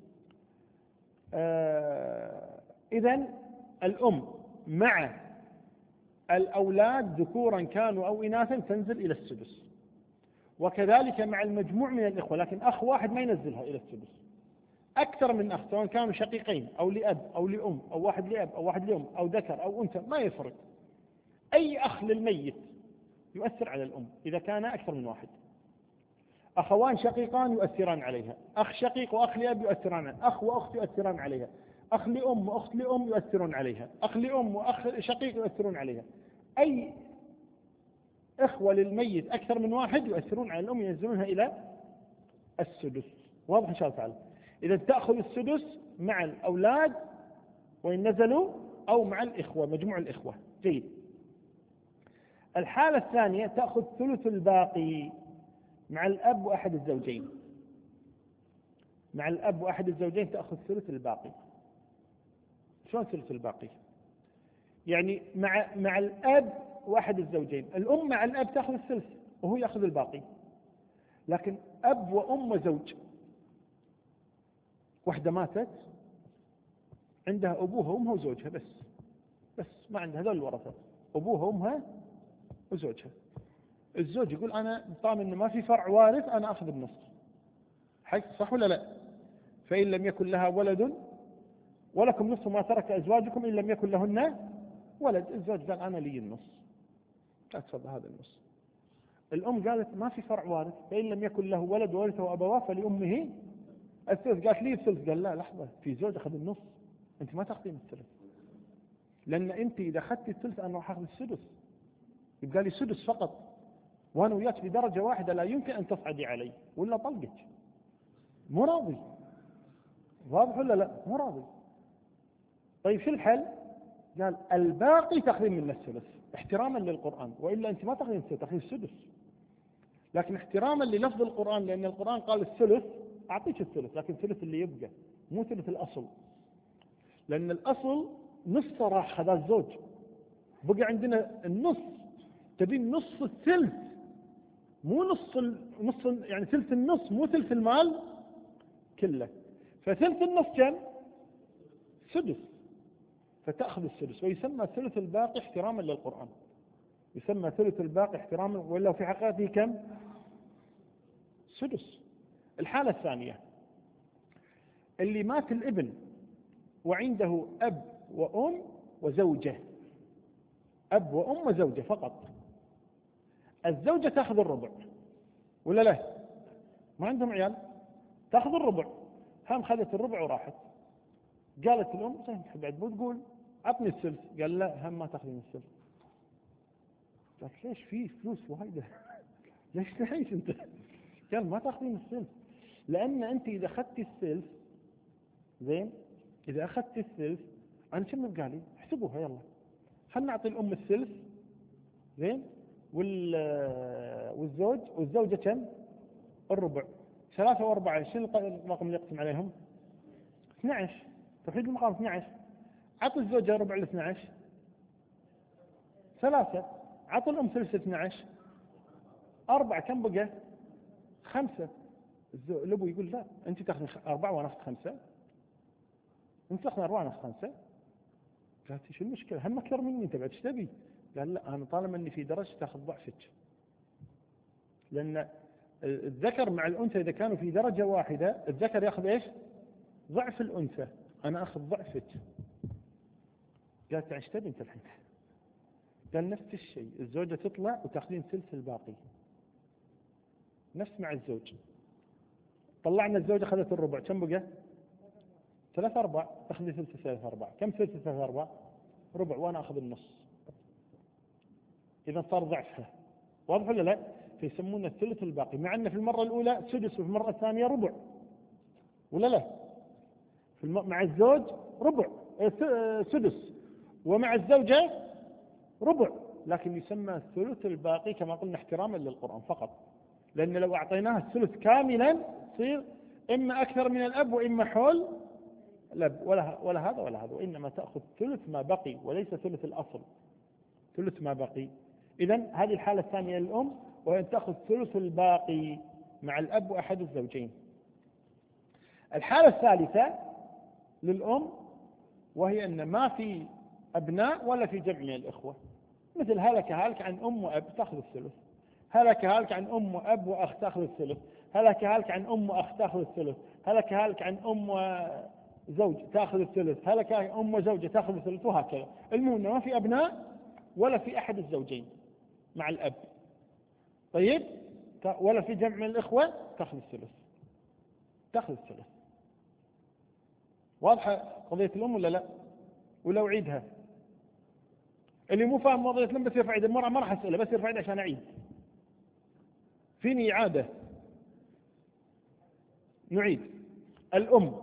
آه إذن الأم مع الأولاد ذكورا كانوا أو إناثا تنزل إلى السدس، وكذلك مع المجموع من الإخوة، لكن أخ واحد ما ينزلها إلى السدس. أكثر من أخ سواء كانوا شقيقين أو لأب أو لأم أو واحد لأب أو واحد لأم أو ذكر أو أنثى ما يفرق، أي أخ للميت يؤثر على الأم إذا كان أكثر من واحد. أخوان شقيقان يؤثران عليها، أخ شقيق وأخ لأب يؤثران عليها، أخ وأخت يؤثران عليها، أخ لأم وأخت لأم يؤثرون عليها، أخ لأم وأخ شقيق يؤثرون عليها. أي إخوة للميت أكثر من واحد يؤثرون على الأم ينزلونها إلى السدس. واضح إن شاء الله تعالى؟ إذا تأخذ السدس مع الأولاد وإن نزلوا أو مع الإخوة، مجموع الإخوة. جيد. الحالة الثانية تأخذ ثلث الباقي مع الأب وأحد الزوجين. مع الأب وأحد الزوجين تأخذ ثلث الباقي. شلون ثلث الباقي؟ يعني مع مع الأب وأحد الزوجين، الأم مع الأب تأخذ الثلث وهو يأخذ الباقي. لكن أب وأم وزوج، واحدة ماتت عندها أبوها وأمها وزوجها بس، بس ما عندها هذول الورثة، أبوها وأمها وزوجها. الزوج يقول أنا طالما إنه ما في فرع وارث أنا أخذ النص. حق صح ولا لا؟ فإن لم يكن لها ولد ولكم نصف ما ترك أزواجكم إن لم يكن لهن ولد. الزوج قال أنا لي النص، لا تفضل هذا النص. الأم قالت ما في فرع وارث، فإن لم يكن له ولد وورثه أبواه فلأمه الثلث. قالت لي الثلث، قال لا لحظة، في زوج أخذ النص، أنت ما تأخذين الثلث، لأن أنت إذا أخذت الثلث أنا راح أخذ السدس، يبقى لي سدس فقط، وأنا وياك بدرجة واحدة لا يمكن أن تصعدي علي ولا طلقك. مو راضي. واضح ولا لا؟ مو راضي. طيب شو الحل؟ قال الباقي تأخذين من الثلث احتراما للقرآن، وإلا أنت ما تأخذين الثلث، تأخذين السدس. لكن احتراما للفظ القرآن، لأن القرآن قال الثلث، أعطيك الثلث، لكن الثلث اللي يبقى مو ثلث الأصل، لأن الأصل نص راح هذا الزوج، بقى عندنا النص، تبين نص الثلث، مو نص ال... نص يعني ثلث النص، مو ثلث المال كله. فثلث النص كم؟ سدس، فتأخذ السدس، ويسمى ثلث الباقي احتراما للقرآن، يسمى ثلث الباقي احتراما، ولا في حقيقته كم؟ سدس. الحالة الثانية اللي مات الابن وعنده أب وأم وزوجة، أب وأم وزوجة فقط. الزوجة تأخذ الربع ولا لا؟ ما عندهم عيال، تأخذ الربع. هم خذت الربع وراحت. قالت الأم زين بعد مو تقول عطني الثلث، قال لا هم ما تأخذين الثلث. قالت ليش في فلوس وايدة ليش تعيش أنت؟ قال ما تأخذين الثلث، لأن أنت إذا أخذت الثلث زين، إذا أخذت الثلث أنا كم يبقى لي؟ احسبوها يلا، خلنا نعطي الأم الثلث زين، والزوج والزوجة كم؟ الربع. ثلاثة وأربعة شنو الرقم اللي يقسم عليهم؟ اثني عشر. توحيد المقام اثني عشر. عط الزوجة ربع ال اثني عشر ثلاثة، عط الأم ثلث اثني عشر أربعة، كم بقى؟ خمسة. الأبو يقول لا أنت تأخذ أربعة وأنا أخذ خمسة، أنت تأخذ أربعة وأنا أخذ خمسة. قالت شو المشكلة؟ هم أكثر مني أنت بعد ايش تبي؟ قال لا أنا طالما أني في درجة تأخذ ضعفك، لأن الذكر مع الأنثى إذا كانوا في درجة واحدة الذكر يأخذ إيش؟ ضعف الأنثى، أنا أخذ ضعفك. قالت ايش تبي أنت الحين؟ قال نفس الشيء، الزوجة تطلع وتأخذين ثلث الباقي، نفس مع الزوج. طلعنا الزوجة أخذت الربع، كم بقى؟ ثلاثة أرباع، تأخذي ثلث ثلاثة أرباع، كم ثلث ثلاثة أرباع؟ ربع، وأنا أخذ النص. إذا صار ضعفها، واضح ولا لا؟ فيسمونه الثلث الباقي، مع أن في المرة الأولى سدس وفي المرة الثانية ربع ولا لا؟ في الم... مع الزوج ربع سدس، ومع الزوجة ربع، لكن يسمى الثلث الباقي كما قلنا احتراما للقرآن فقط، لأن لو أعطيناه الثلث كاملا تصير إما أكثر من الأب وإما حول الأب، ولا ولا هذا ولا هذا، وإنما تأخذ ثلث ما بقي وليس ثلث الأصل، ثلث ما بقي. إذن هذه الحالة الثانية للأم، وأن تأخذ ثلث الباقي مع الأب وأحد الزوجين. الحالة الثالثة للأم وهي أن ما في أبناء ولا في جمع من الإخوة، مثل هلك هالك عن أم وأب تأخذ الثلث، هلك هالك عن أم وأب وأخ تأخذ الثلث، هلك هالك عن أم وأخ تأخذ الثلث، هلك هالك عن أم وزوج تأخذ الثلث، هلك أم وزوجة تأخذ الثلث، وهكذا. المهم ما في أبناء ولا في أحد الزوجين مع الأب، طيب، ولا في جمع من الإخوة تأخذ الثلث، تأخذ الثلث. واضحة قضية الأم ولا لا؟ ولو عيدها اللي مو فاهم قضية الأم بس يرفع يده، المرأة ما راح أسأله، بس يرفع يده عشان أعيد. فيني إعادة؟ نعيد. الأم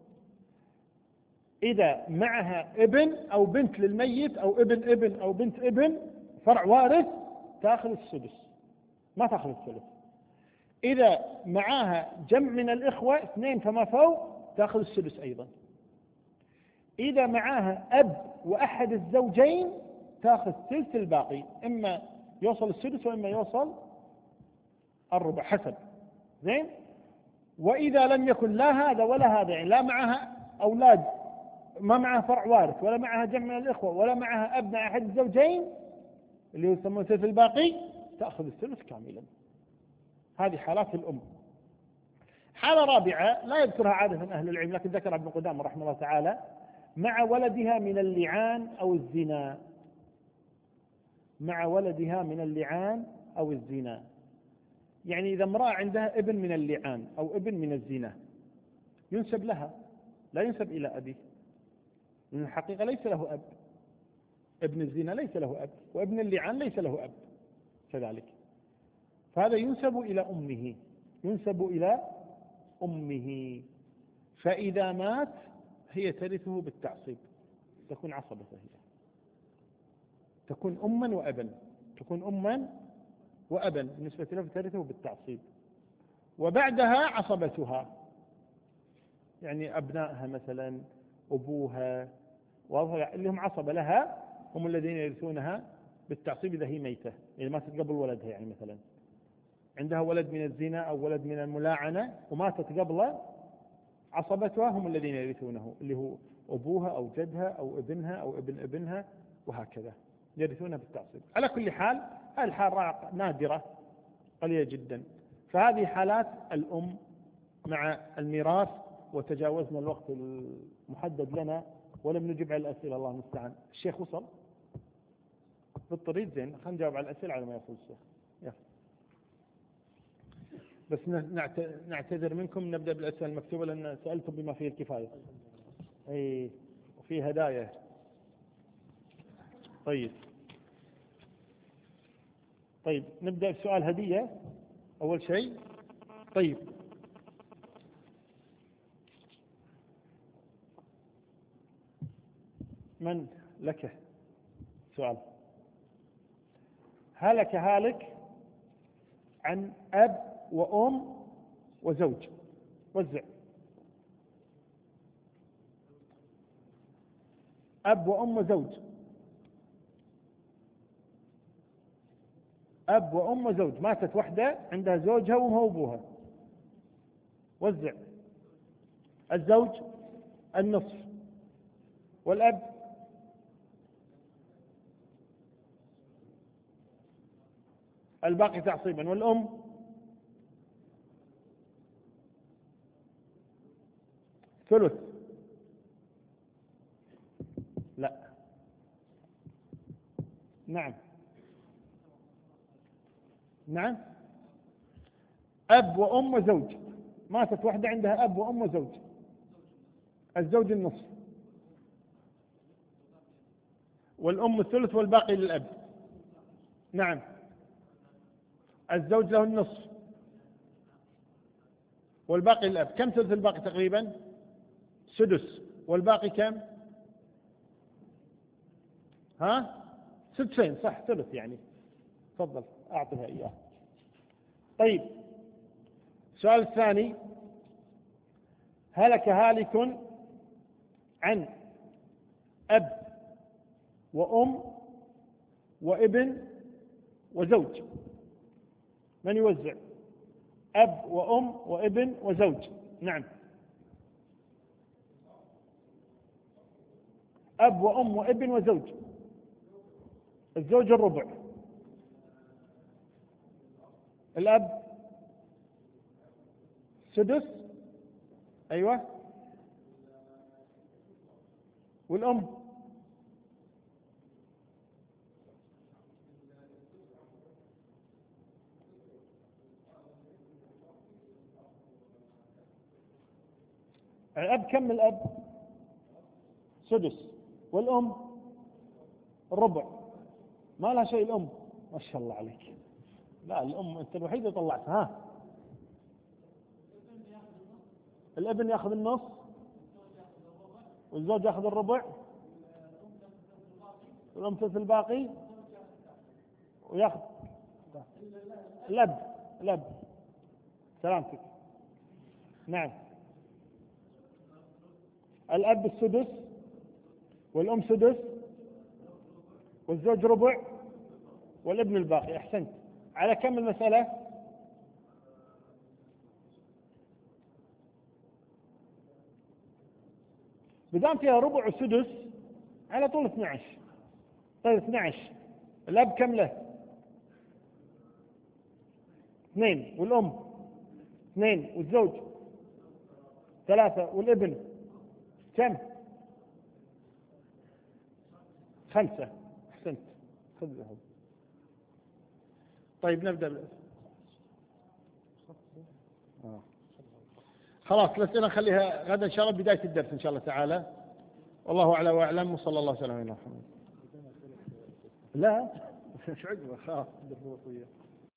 إذا معها ابن أو بنت للميت أو ابن ابن أو بنت ابن فرع وارث تأخذ السدس، ما تأخذ الثلث. إذا معها جمع من الإخوة اثنين فما فوق تأخذ السدس أيضا. إذا معها أب وأحد الزوجين تأخذ ثلث الباقي، إما يوصل السدس وإما يوصل الربع حسب، زين. وإذا لم يكن لا هذا ولا هذا، يعني لا معها أولاد، ما معها فرع وارث، ولا معها جمع من الإخوة، ولا معها أبناء أحد الزوجين اللي يسمون ثلث الباقي، تأخذ الثلث كاملا. هذه حالات الأم. حالة رابعة لا يذكرها عادة أهل العلم لكن ذكر ابن قدامة رحمه الله تعالى، مع ولدها من اللعان أو الزنا، مع ولدها من اللعان أو الزنا. يعني إذا امرأة عندها ابن من اللعان أو ابن من الزنا ينسب لها، لا ينسب إلى أبيه، لأن الحقيقة ليس له أب، ابن الزنا ليس له أب، وابن اللعان ليس له أب كذلك، فهذا ينسب إلى أمه، ينسب إلى أمه. فإذا مات هي ترثه بالتعصيب، تكون عصبته، هي تكون أما وأبا، تكون أما وأبا بالنسبة له ترثه بالتعصيب. وبعدها عصبتها، يعني أبنائها مثلا، أبوها، اللي هم عصبة لها هم الذين يرثونها بالتعصيب إذا هي ميتة، يعني ماتت قبل ولدها، يعني مثلا عندها ولد من الزنا أو ولد من الملاعنة وماتت قبله، عصبتها هم الذين يرثونه، اللي هو أبوها أو جدها أو ابنها أو ابن ابنها وهكذا، يرثونها بالتعصيب. على كل حال هذه الحالة نادرة قليلة جدا. فهذه حالات الأم مع الميراث وتجاوزنا الوقت المحدد لنا ولم نجب على الأسئلة، الله المستعان. الشيخ وصل بالطريق، زين خلينا نجاوب على الأسئلة على ما يصل الشيخ. يلا. بس نعتذر منكم، نبدأ بالأسئلة المكتوبة لأن سألتم بما فيه الكفاية. أي وفي هدايا. طيب طيب نبدأ بسؤال هدية أول شيء. طيب من لك سؤال؟ هلك هالك عن أب وأم وزوج. وزع. أب وأم وزوج. أب وأم وزوج، ماتت وحدة عندها زوجها وأمها وأبوها. وزع. الزوج النصف، والأب الباقي تعصيبا، والأم ثلث. لا. نعم نعم. أب وأم وزوج، ماتت وحدة عندها أب وأم وزوج. الزوج النصف، والأم الثلث، والباقي للأب. نعم. الزوج له النصف والباقي للأب. كم ثلث الباقي تقريبا؟ سدس. والباقي كم؟ ها سدسين، صح، ثلث يعني. تفضل أعطيها إياه. طيب السؤال الثاني. هلك هالك عن أب وأم وابن وزوج. من يوزع؟ أب وأم وابن وزوج. نعم. أب وأم وابن وزوج. الزوج الربع، الأب سدس. أيوة. والأم الأب كم؟ الأب سدس، والأم الربع. ما لها شيء الأم. ما شاء الله عليك. لا الأم أنت الوحيد اللي طلعتها. ها الابن يأخذ النص، والزوج يأخذ الربع، والأم ثلث الباقي، ويأخذ الأب. الأب سلامتك. نعم. الأب السدس، والأم سدس، والزوج ربع، والابن الباقي. أحسنت. على كم المسألة؟ بدام فيها ربع وسدس على طول اثني عشر. طيب اثني عشر. الأب كم له؟ اثنين، والأم اثنين، والزوج ثلاثة، والابن كم؟ خمسة. أحسنت. خذ هذا. طيب نبدأ. آه. خلاص الأسئلة نخليها غدا إن شاء الله، بداية الدرس إن شاء الله تعالى. والله أعلى وأعلم، وصلى الله وسلم على محمد. لا شو عقبه خلاص.